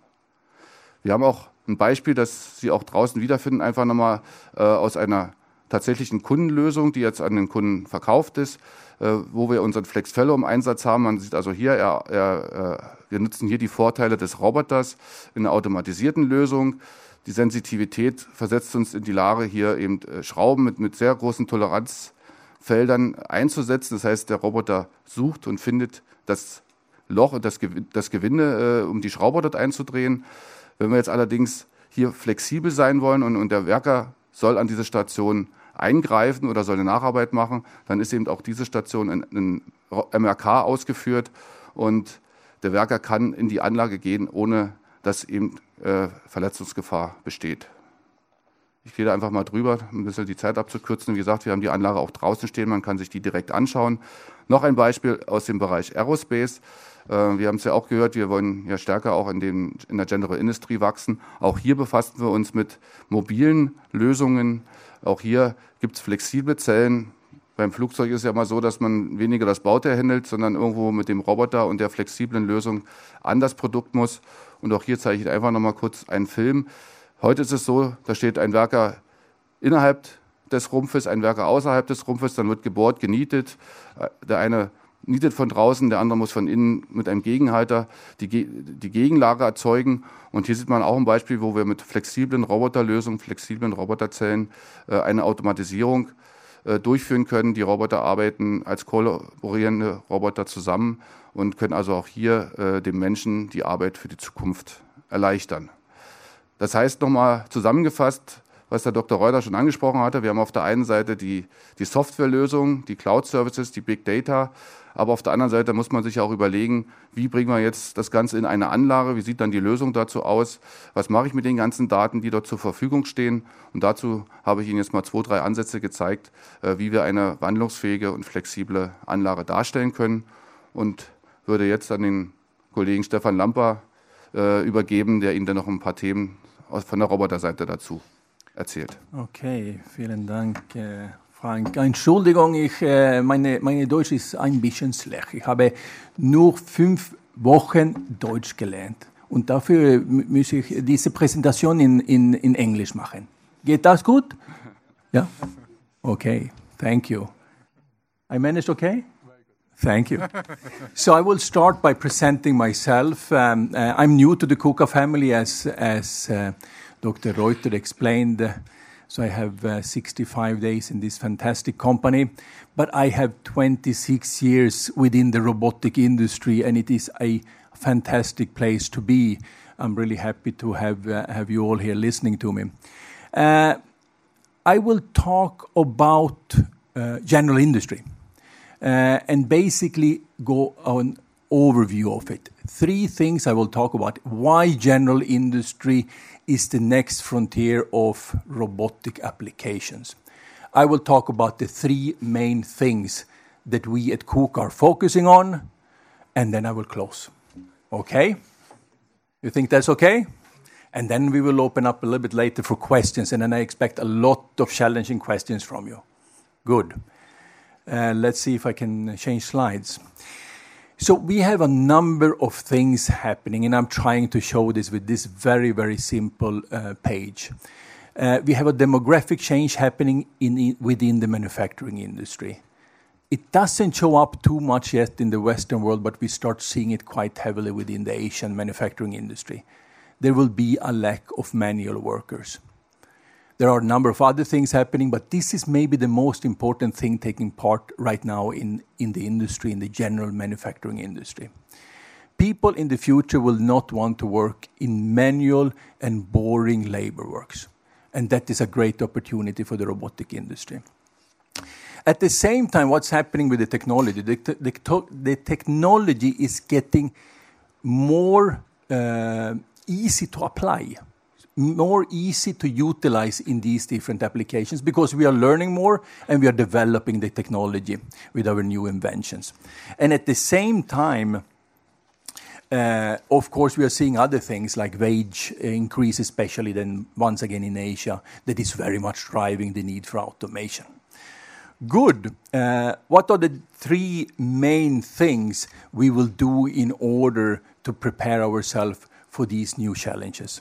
Wir haben auch ein Beispiel, das Sie auch draußen wiederfinden, einfach nochmal äh, aus einer tatsächlichen Kundenlösung, die jetzt an den Kunden verkauft ist, äh, wo wir unseren Flex Fellow im Einsatz haben. Man sieht also hier, er, er, äh, wir nutzen hier die Vorteile des Roboters in einer automatisierten Lösung. Die Sensitivität versetzt uns in die Lage, hier eben Schrauben mit, mit sehr großen Toleranzfeldern einzusetzen. Das heißt, der Roboter sucht und findet das Loch und das, das Gewinde, äh, um die Schrauber dort einzudrehen. Wenn wir jetzt allerdings hier flexibel sein wollen und, und der Werker soll an diese Station eingreifen oder soll eine Nacharbeit machen, dann ist eben auch diese Station in, in M R K ausgeführt und der Werker kann in die Anlage gehen, ohne dass eben äh, Verletzungsgefahr besteht. Ich gehe da einfach mal drüber, um ein bisschen die Zeit abzukürzen. Wie gesagt, wir haben die Anlage auch draußen stehen, man kann sich die direkt anschauen. Noch ein Beispiel aus dem Bereich Aerospace. Äh, wir haben es ja auch gehört, wir wollen ja stärker auch in, den, in der General Industry wachsen. Auch hier befassen wir uns mit mobilen Lösungen. Auch hier gibt es flexible Zellen. Beim Flugzeug ist es ja mal so, dass man weniger das Bauteil handelt, sondern irgendwo mit dem Roboter und der flexiblen Lösung an das Produkt muss. Und auch hier zeige ich einfach noch mal kurz einen Film. Heute ist es so, da steht ein Werker innerhalb des Rumpfes, ein Werker außerhalb des Rumpfes, dann wird gebohrt, genietet. Der eine nietet von draußen, der andere muss von innen mit einem Gegenhalter die, die Gegenlage erzeugen. Und hier sieht man auch ein Beispiel, wo wir mit flexiblen Roboterlösungen, flexiblen Roboterzellen eine Automatisierung durchführen können. Die Roboter arbeiten als kollaborierende Roboter zusammen und können also auch hier dem Menschen die Arbeit für die Zukunft erleichtern. Das heißt nochmal zusammengefasst, was der Doktor Reuter schon angesprochen hatte. Wir haben auf der einen Seite die, die Softwarelösung, die Cloud-Services, die Big Data. Aber auf der anderen Seite muss man sich auch überlegen, wie bringen wir jetzt das Ganze in eine Anlage? Wie sieht dann die Lösung dazu aus? Was mache ich mit den ganzen Daten, die dort zur Verfügung stehen? Und dazu habe ich Ihnen jetzt mal zwei, drei Ansätze gezeigt, wie wir eine wandlungsfähige und flexible Anlage darstellen können. Und würde jetzt an den Kollegen Stefan Lamper äh, übergeben, der Ihnen dann noch ein paar Themen von der Roboterseite dazu erzählt. Okay, vielen Dank, äh, Frank. Entschuldigung, ich, äh, meine, meine Deutsch ist ein bisschen schlecht. Ich habe nur fünf Wochen Deutsch gelernt und dafür muss ich diese Präsentation in, in, in Englisch machen. Geht das gut? Ja? Okay, thank you. I managed okay? Thank you. So I will start by presenting myself. Um, uh, I'm new to the KUKA family, as, as uh, Doctor Reuter explained. Uh, so I have uh, sixty-five days in this fantastic company. But I have twenty-six years within the robotic industry, and it is a fantastic place to be. I'm really happy to have, uh, have you all here listening to me. Uh, I will talk about uh, general industry. Uh, and basically go on overview of it. Three things I will talk about. Why general industry is the next frontier of robotic applications. I will talk about the three main things that we at KUKA are focusing on, and then I will close. Okay? You think that's okay? And then we will open up a little bit later for questions, and then I expect a lot of challenging questions from you. Good. Uh, let's see if I can change slides. So we have a number of things happening, and I'm trying to show this with this very, very simple uh, page. Uh, we have a demographic change happening in, in, within the manufacturing industry. It doesn't show up too much yet in the Western world, but we start seeing it quite heavily within the Asian manufacturing industry. There will be a lack of manual workers. There are a number of other things happening, but this is maybe the most important thing taking part right now in, in the industry, in the general manufacturing industry. People in the future will not want to work in manual and boring labor works. And that is a great opportunity for the robotic industry. At the same time, what's happening with the technology? The, the, the technology is getting more uh, easy to apply. More easy to utilize in these different applications because we are learning more and we are developing the technology with our new inventions. And at the same time, uh, of course, we are seeing other things like wage increase, especially then once again in Asia, that is very much driving the need for automation. Good. Uh, what are the three main things we will do in order to prepare ourselves for these new challenges?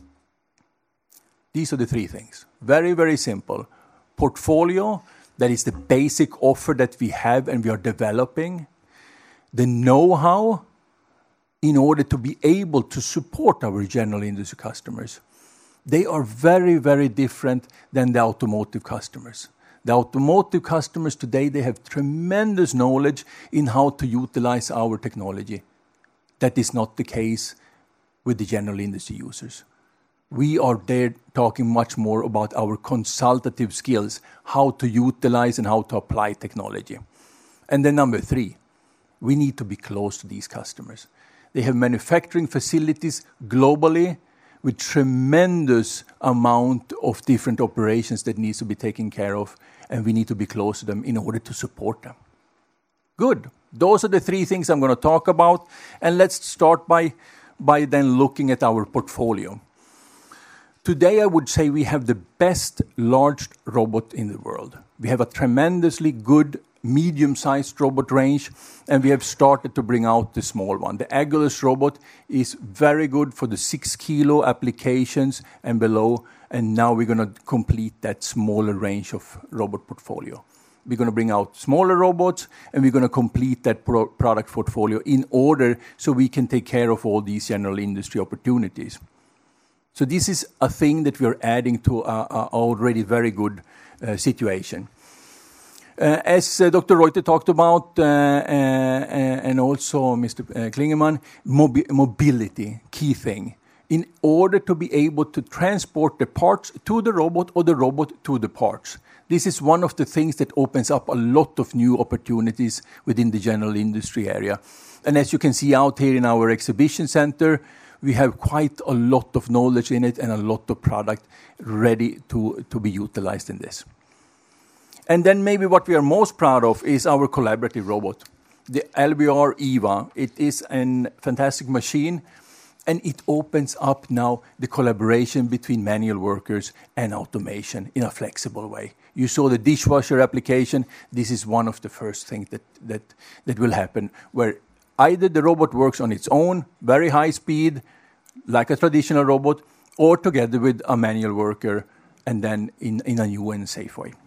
These are the three things. Very, very simple. Portfolio, that is the basic offer that we have and we are developing. The know-how in order to be able to support our general industry customers. They are very, very different than the automotive customers. The automotive customers today, they have tremendous knowledge in how to utilize our technology. That is not the case with the general industry users. We are there talking much more about our consultative skills, how to utilize and how to apply technology. And then number three, we need to be close to these customers. They have manufacturing facilities globally with tremendous amount of different operations that needs to be taken care of, and we need to be close to them in order to support them. Good. Those are the three things I'm going to talk about, and let's start by, by then looking at our portfolio. Today, I would say we have the best large robot in the world. We have a tremendously good medium-sized robot range, and we have started to bring out the small one. The Agilus robot is very good for the six kilo applications and below, and now we're going to complete that smaller range of robot portfolio. We're going to bring out smaller robots, and we're going to complete that pro product portfolio in order so we can take care of all these general industry opportunities. So this is a thing that we're adding to our already very good uh, situation. Uh, as uh, Doctor Reuter talked about, uh, uh, and also Mister Klingemann, mobi mobility, key thing. In order to be able to transport the parts to the robot or the robot to the parts. This is one of the things that opens up a lot of new opportunities within the general industry area. And as you can see out here in our exhibition center, we have quite a lot of knowledge in it and a lot of product ready to, to be utilized in this. And then maybe what we are most proud of is our collaborative robot, the L B R EVA. It is a fantastic machine, and it opens up now the collaboration between manual workers and automation in a flexible way. You saw the dishwasher application. This is one of the first things that, that, that will happen, where either the robot works on its own, very high speed, like a traditional robot, or together with a manual worker, and then in, in a new and safe way.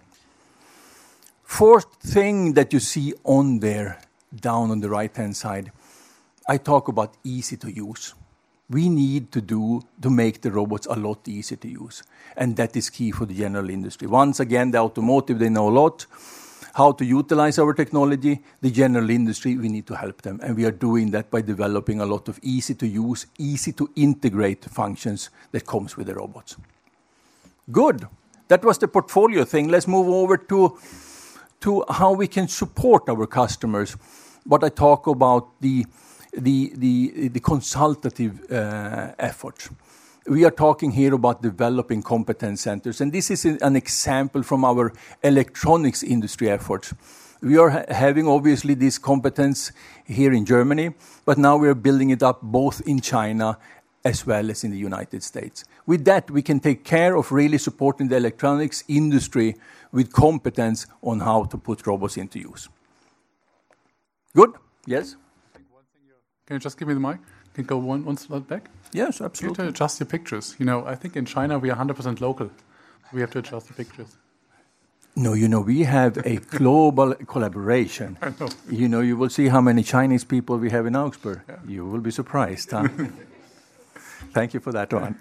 Fourth thing that you see on there, down on the right-hand side, I talk about easy to use. We need to do to make the robots a lot easier to use, and that is key for the general industry. Once again, the automotive, they know a lot how to utilize our technology. The general industry, we need to help them, and we are doing that by developing a lot of easy to use, easy to integrate functions that comes with the robots. Good. That was the portfolio thing. Let's move over to to how we can support our customers. What I talk about, the, the, the, the consultative uh, effort. We are talking here about developing competence centers, and this is an example from our electronics industry efforts. We are ha having, obviously, this competence here in Germany, but now we are building it up both in China as well as in the United States. With that, we can take care of really supporting the electronics industry with competence on how to put robots into use. Good? Yes? Can you just give me the mic? Can you go one, one slide back? Yes, absolutely. You have to adjust your pictures. You know, I think in China we are one hundred percent local. We have to adjust the pictures. No, you know, we have a global collaboration. I know. You know, you will see how many Chinese people we have in Augsburg. Yeah. You will be surprised, huh? Thank you for that one.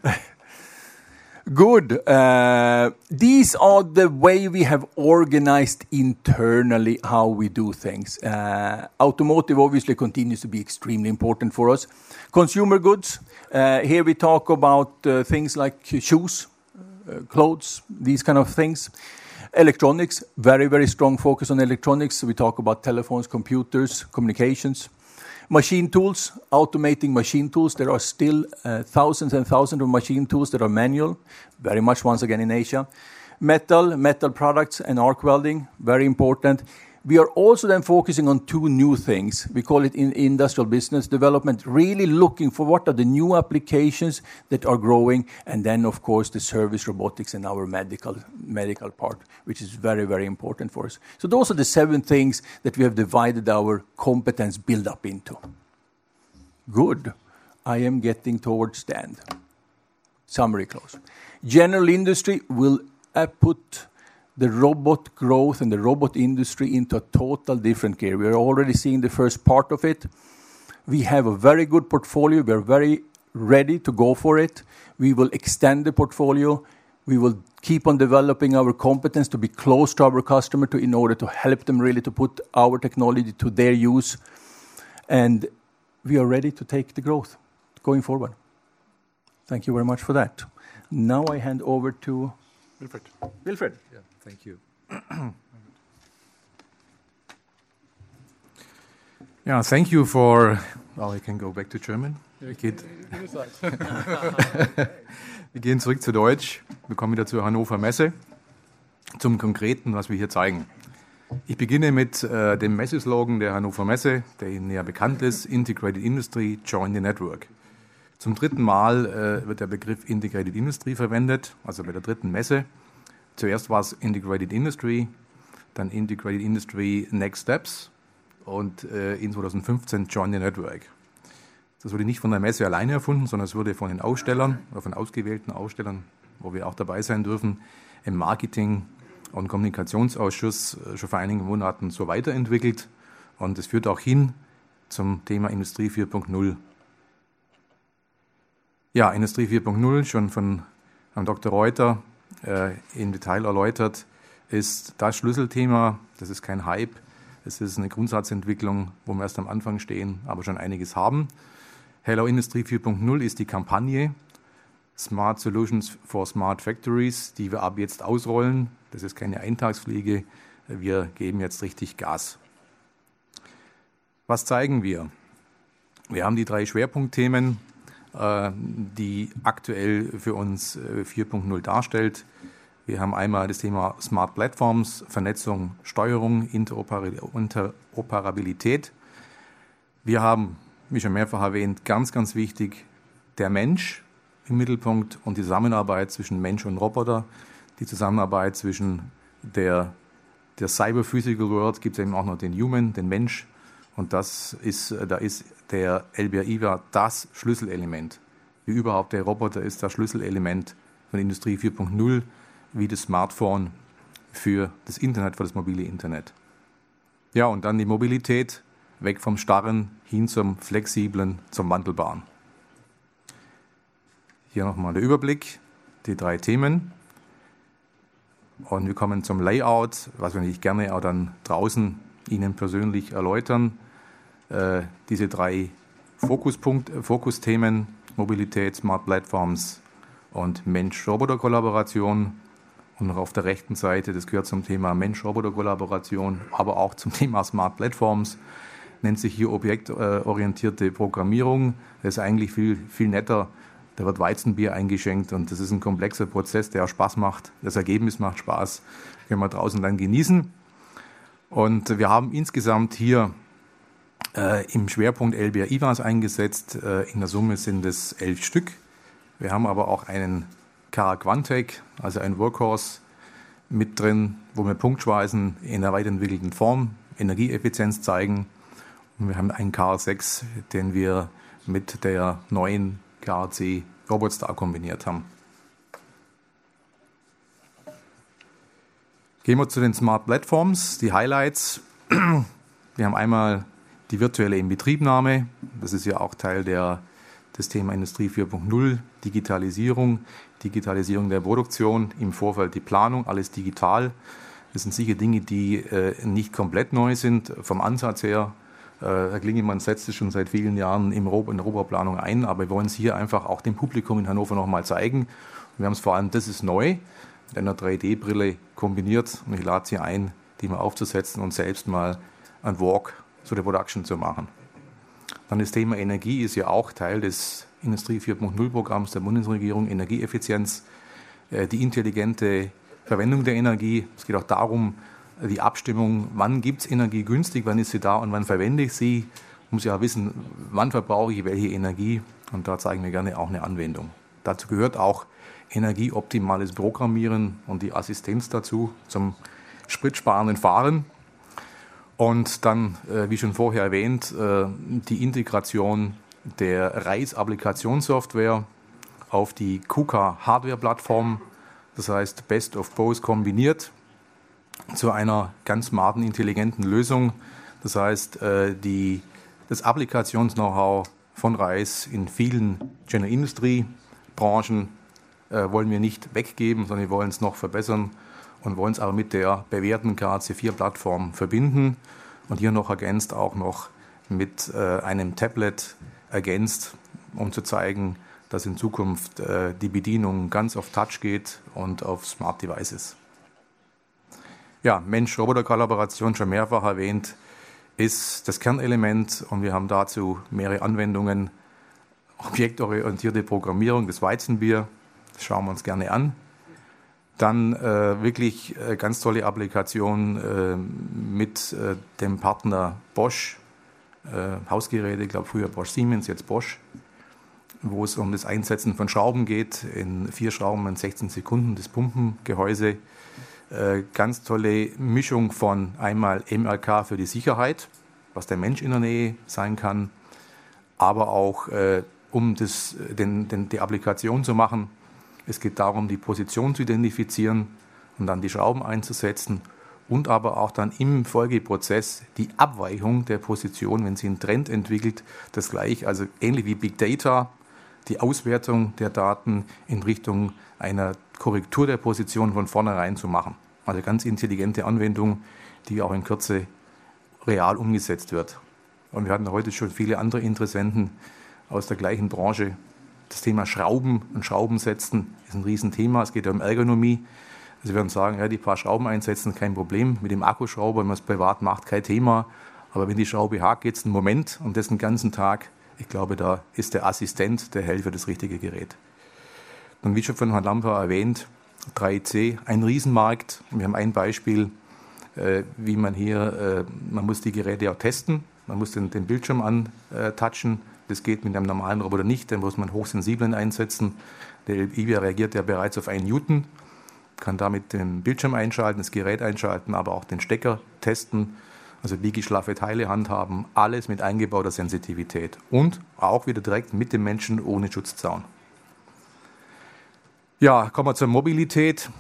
Good. Uh, these are the way we have organized internally how we do things. Uh, automotive obviously continues to be extremely important for us. Consumer goods, uh, here we talk about uh, things like shoes, uh, clothes, these kind of things. Electronics, very, very strong focus on electronics. So we talk about telephones, computers, communications. Machine tools, automating machine tools. There are still uh, thousands and thousands of machine tools that are manual, very much once again in Asia. Metal, metal products and arc welding, very important. We are also then focusing on two new things. We call it in industrial business development, really looking for what are the new applications that are growing, and then, of course, the service robotics and our medical, medical part, which is very, very important for us. So those are the seven things that we have divided our competence build-up into. Good. I am getting towards the end. Summary close. General industry will uh, put the robot growth and the robot industry into a total different gear. We are already seeing the first part of it. We have a very good portfolio. We are very ready to go for it. We will extend the portfolio. We will keep on developing our competence to be close to our customer to, in order to help them really to put our technology to their use. And we are ready to take the growth going forward. Thank you very much for that. Now I hand over to Wilfried. Wilfried. Yeah, thank you. Yeah, thank you for Now I can go back to German. Geht. Wir gehen zurück zu Deutsch. Wir kommen wieder zur Hannover Messe, zum Konkreten, was wir hier zeigen. Ich beginne mit äh, dem Messeslogan der Hannover Messe, der Ihnen ja bekannt ist: Integrated Industry, Join the Network. Zum dritten Mal äh, wird der Begriff Integrated Industry verwendet, also bei der dritten Messe. Zuerst war es Integrated Industry, dann Integrated Industry Next Steps und äh, in zwanzig fünfzehn Join the Network. Das wurde nicht von der Messe alleine erfunden, sondern es wurde von den Ausstellern, oder von ausgewählten Ausstellern, wo wir auch dabei sein dürfen, im Marketing- und Kommunikationsausschuss schon vor einigen Monaten so weiterentwickelt. Und es führt auch hin zum Thema Industrie vier Punkt null. Ja, Industrie vier Punkt null, schon von Herrn Doktor Reuter äh, im Detail erläutert, ist das Schlüsselthema. Das ist kein Hype, es ist eine Grundsatzentwicklung, wo wir erst am Anfang stehen, aber schon einiges haben. Hello Industrie vier Punkt null ist die Kampagne Smart Solutions for Smart Factories, die wir ab jetzt ausrollen. Das ist keine Eintagsfliege, wir geben jetzt richtig Gas. Was zeigen wir? Wir haben die drei Schwerpunktthemen, die aktuell für uns vier Punkt null darstellt. Wir haben einmal das Thema Smart Platforms, Vernetzung, Steuerung, Interoperabilität. Wir haben, wie schon mehrfach erwähnt, ganz, ganz wichtig, der Mensch im Mittelpunkt und die Zusammenarbeit zwischen Mensch und Roboter. Die Zusammenarbeit zwischen der, der Cyber-Physical World, gibt es eben auch noch den Human, den Mensch. Und das ist, da ist der L B R I V A das Schlüsselelement. Wie überhaupt der Roboter ist das Schlüsselelement von Industrie vier Punkt null, wie das Smartphone für das Internet, für das mobile Internet. Ja, und dann die Mobilität, weg vom Starren hin zum Flexiblen, zum Wandelbaren. Hier nochmal der Überblick, die drei Themen. Und wir kommen zum Layout, was wir natürlich gerne auch dann draußen Ihnen persönlich erläutern. Äh, diese drei Fokuspunkt, Fokusthemen, Mobilität, Smart Platforms und Mensch-Roboter-Kollaboration. Und noch auf der rechten Seite, das gehört zum Thema Mensch-Roboter-Kollaboration, aber auch zum Thema Smart Platforms, nennt sich hier objektorientierte Programmierung. Das ist eigentlich viel, viel netter. Da wird Weizenbier eingeschenkt und das ist ein komplexer Prozess, der auch Spaß macht. Das Ergebnis macht Spaß, können wir draußen dann genießen. Und wir haben insgesamt hier äh, im Schwerpunkt L B R I V As eingesetzt. Äh, in der Summe sind es elf Stück. Wir haben aber auch einen Cara Quantec, also ein Workhorse mit drin, wo wir punktweisen in einer weiterentwickelten Form Energieeffizienz zeigen. Und wir haben einen K R sechs, den wir mit der neuen K R C Robotstar kombiniert haben. Gehen wir zu den Smart Platforms, die Highlights. Wir haben einmal die virtuelle Inbetriebnahme. Das ist ja auch Teil der, des Thema Industrie vier Punkt null, Digitalisierung, Digitalisierung der Produktion, im Vorfeld die Planung, alles digital. Das sind sicher Dinge, die äh, nicht komplett neu sind vom Ansatz her. Herr Klingemann setzt es schon seit vielen Jahren in der Europaplanung ein, aber wir wollen es hier einfach auch dem Publikum in Hannover nochmal zeigen. Wir haben es vor allem, das ist neu, mit einer drei D Brille kombiniert und ich lade Sie ein, die mal aufzusetzen und selbst mal ein Walk zu der Production zu machen. Dann das Thema Energie ist ja auch Teil des Industrie vier Punkt null Programms der Bundesregierung, Energieeffizienz, die intelligente Verwendung der Energie. Es geht auch darum, die Abstimmung, wann gibt es Energie günstig, wann ist sie da und wann verwende ich sie. Ich muss ja wissen, wann verbrauche ich welche Energie und da zeigen wir gerne auch eine Anwendung. Dazu gehört auch energieoptimales Programmieren und die Assistenz dazu zum spritsparenden Fahren. Und dann, wie schon vorher erwähnt, die Integration der RISE-Applikationssoftware auf die KUKA-Hardware-Plattform, das heißt Best of Both kombiniert, zu einer ganz smarten, intelligenten Lösung. Das heißt, die, das Applikations-Know-how von RISE in vielen General Industry Branchen äh, wollen wir nicht weggeben, sondern wir wollen es noch verbessern und wollen es aber mit der bewährten K R C vier Plattform verbinden und hier noch ergänzt auch noch mit äh, einem Tablet ergänzt, um zu zeigen, dass in Zukunft äh, die Bedienung ganz auf Touch geht und auf Smart Devices. Ja, Mensch-Roboter-Kollaboration schon mehrfach erwähnt, ist das Kernelement und wir haben dazu mehrere Anwendungen. Objektorientierte Programmierung, das Weizenbier, das schauen wir uns gerne an. Dann äh, wirklich äh, ganz tolle Applikation äh, mit äh, dem Partner Bosch, äh, Hausgeräte, ich glaube früher Bosch Siemens, jetzt Bosch, wo es um das Einsetzen von Schrauben geht, in vier Schrauben in sechzehn Sekunden, das Pumpengehäuse. Äh, ganz tolle Mischung von einmal M R K für die Sicherheit, was der Mensch in der Nähe sein kann, aber auch äh, um das, den, den, die Applikation zu machen. Es geht darum, die Position zu identifizieren und dann die Schrauben einzusetzen und aber auch dann im Folgeprozess die Abweichung der Position, wenn sie einen Trend entwickelt, das gleich, also ähnlich wie Big Data, die Auswertung der Daten in Richtung einer Korrektur der Position von vornherein zu machen. Also ganz intelligente Anwendung, die auch in Kürze real umgesetzt wird. Und wir hatten heute schon viele andere Interessenten aus der gleichen Branche. Das Thema Schrauben und Schrauben setzen ist ein Riesenthema. Es geht ja um Ergonomie. Sie werden sagen, ja, die paar Schrauben einsetzen, kein Problem. Mit dem Akkuschrauber, wenn man es privat macht, kein Thema. Aber wenn die Schraube hakt, geht es einen Moment und das den ganzen Tag. Ich glaube, da ist der Assistent, der Helfer, das richtige Gerät. Und wie schon von Herrn Lamper erwähnt, drei C, ein Riesenmarkt. Wir haben ein Beispiel, äh, wie man hier, äh, man muss die Geräte auch testen. Man muss den, den Bildschirm antatschen. Das geht mit einem normalen Roboter nicht, den muss man hochsensiblen einsetzen. Der L B I V A reagiert ja bereits auf einen Newton, kann damit den Bildschirm einschalten, das Gerät einschalten, aber auch den Stecker testen, also biegeschlaffe Teile handhaben, alles mit eingebauter Sensitivität und auch wieder direkt mit dem Menschen ohne Schutzzaun. Ja, kommen wir zur Mobilität.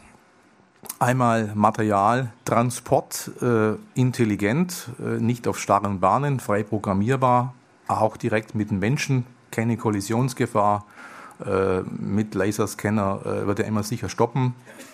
Einmal Material, Transport, äh, intelligent, äh, nicht auf starren Bahnen, frei programmierbar, auch direkt mit den Menschen, keine Kollisionsgefahr. Äh, mit Laserscanner äh, wird er immer sicher stoppen.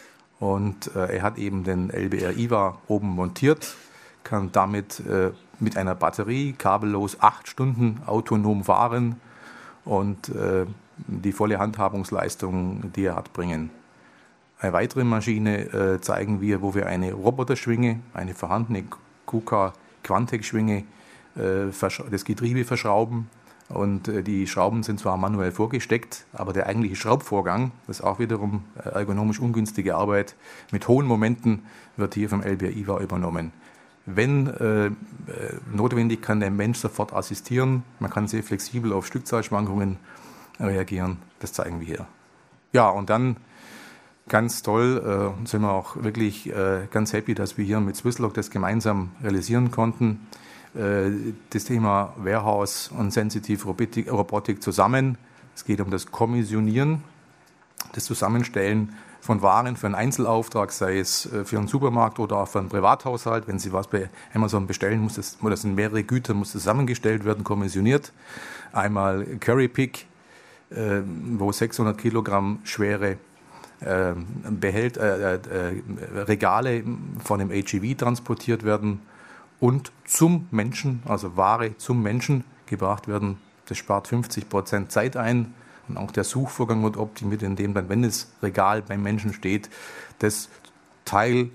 Und äh, er hat eben den L B R I V A oben montiert, kann damit äh, mit einer Batterie kabellos acht Stunden autonom fahren und äh, die volle Handhabungsleistung, die er hat, bringen. Eine weitere Maschine äh, zeigen wir, wo wir eine Roboterschwinge, eine vorhandene KUKA Quantec-Schwinge, äh, das Getriebe verschrauben. Und äh, die Schrauben sind zwar manuell vorgesteckt, aber der eigentliche Schraubvorgang, das ist auch wiederum äh, ergonomisch ungünstige Arbeit, mit hohen Momenten wird hier vom L B R I V A übernommen. Wenn äh, notwendig, kann der Mensch sofort assistieren. Man kann sehr flexibel auf Stückzahlschwankungen reagieren. Das zeigen wir hier. Ja, und dann ganz toll, äh, sind wir auch wirklich äh, ganz happy, dass wir hier mit Swisslog das gemeinsam realisieren konnten. Äh, das Thema Warehouse und Sensitive Robotik, Robotik zusammen. Es geht um das Kommissionieren, das Zusammenstellen von Waren für einen Einzelauftrag, sei es für einen Supermarkt oder auch für einen Privathaushalt. Wenn Sie was bei Amazon bestellen, muss das, das sind mehrere Güter, muss zusammengestellt werden, kommissioniert. Einmal Curry Pick, äh, wo sechshundert Kilogramm schwere äh, Behält, äh, äh, Regale von dem H E V transportiert werden und zum Menschen, also Ware zum Menschen gebracht werden. Das spart fünfzig Prozent Zeit ein. Und auch der Suchvorgang wird optimiert, indem dann, wenn das Regal beim Menschen steht, das Teil,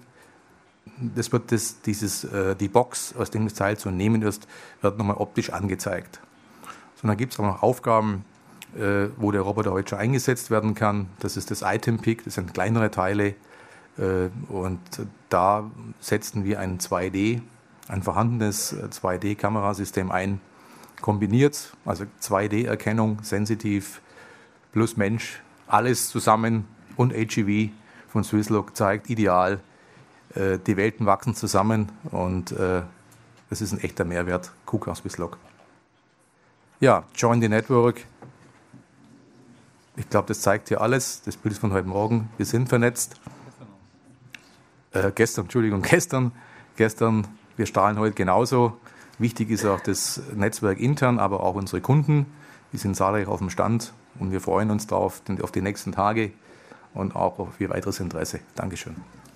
das wird das, dieses, äh, die Box, aus dem das Teil zu nehmen ist, wird nochmal optisch angezeigt. So, dann gibt es auch noch Aufgaben, äh, wo der Roboter heute schon eingesetzt werden kann. Das ist das Item Pick, das sind kleinere Teile. Äh, und da setzen wir ein zwei D, ein vorhandenes zwei D-Kamerasystem ein, kombiniert, also zwei D-Erkennung, sensitiv, plus Mensch, alles zusammen und H E V von Swisslog zeigt ideal, äh, die Welten wachsen zusammen und äh, das ist ein echter Mehrwert, KUKA Swisslog. Ja, Join the Network. Ich glaube, das zeigt hier alles. Das Bild ist von heute Morgen. Wir sind vernetzt. Äh, gestern, Entschuldigung, gestern. Gestern, wir strahlen heute genauso. Wichtig ist auch das Netzwerk intern, aber auch unsere Kunden. Die sind zahlreich auf dem Stand und wir freuen uns darauf, auf die nächsten Tage und auch auf Ihr weiteres Interesse. Dankeschön.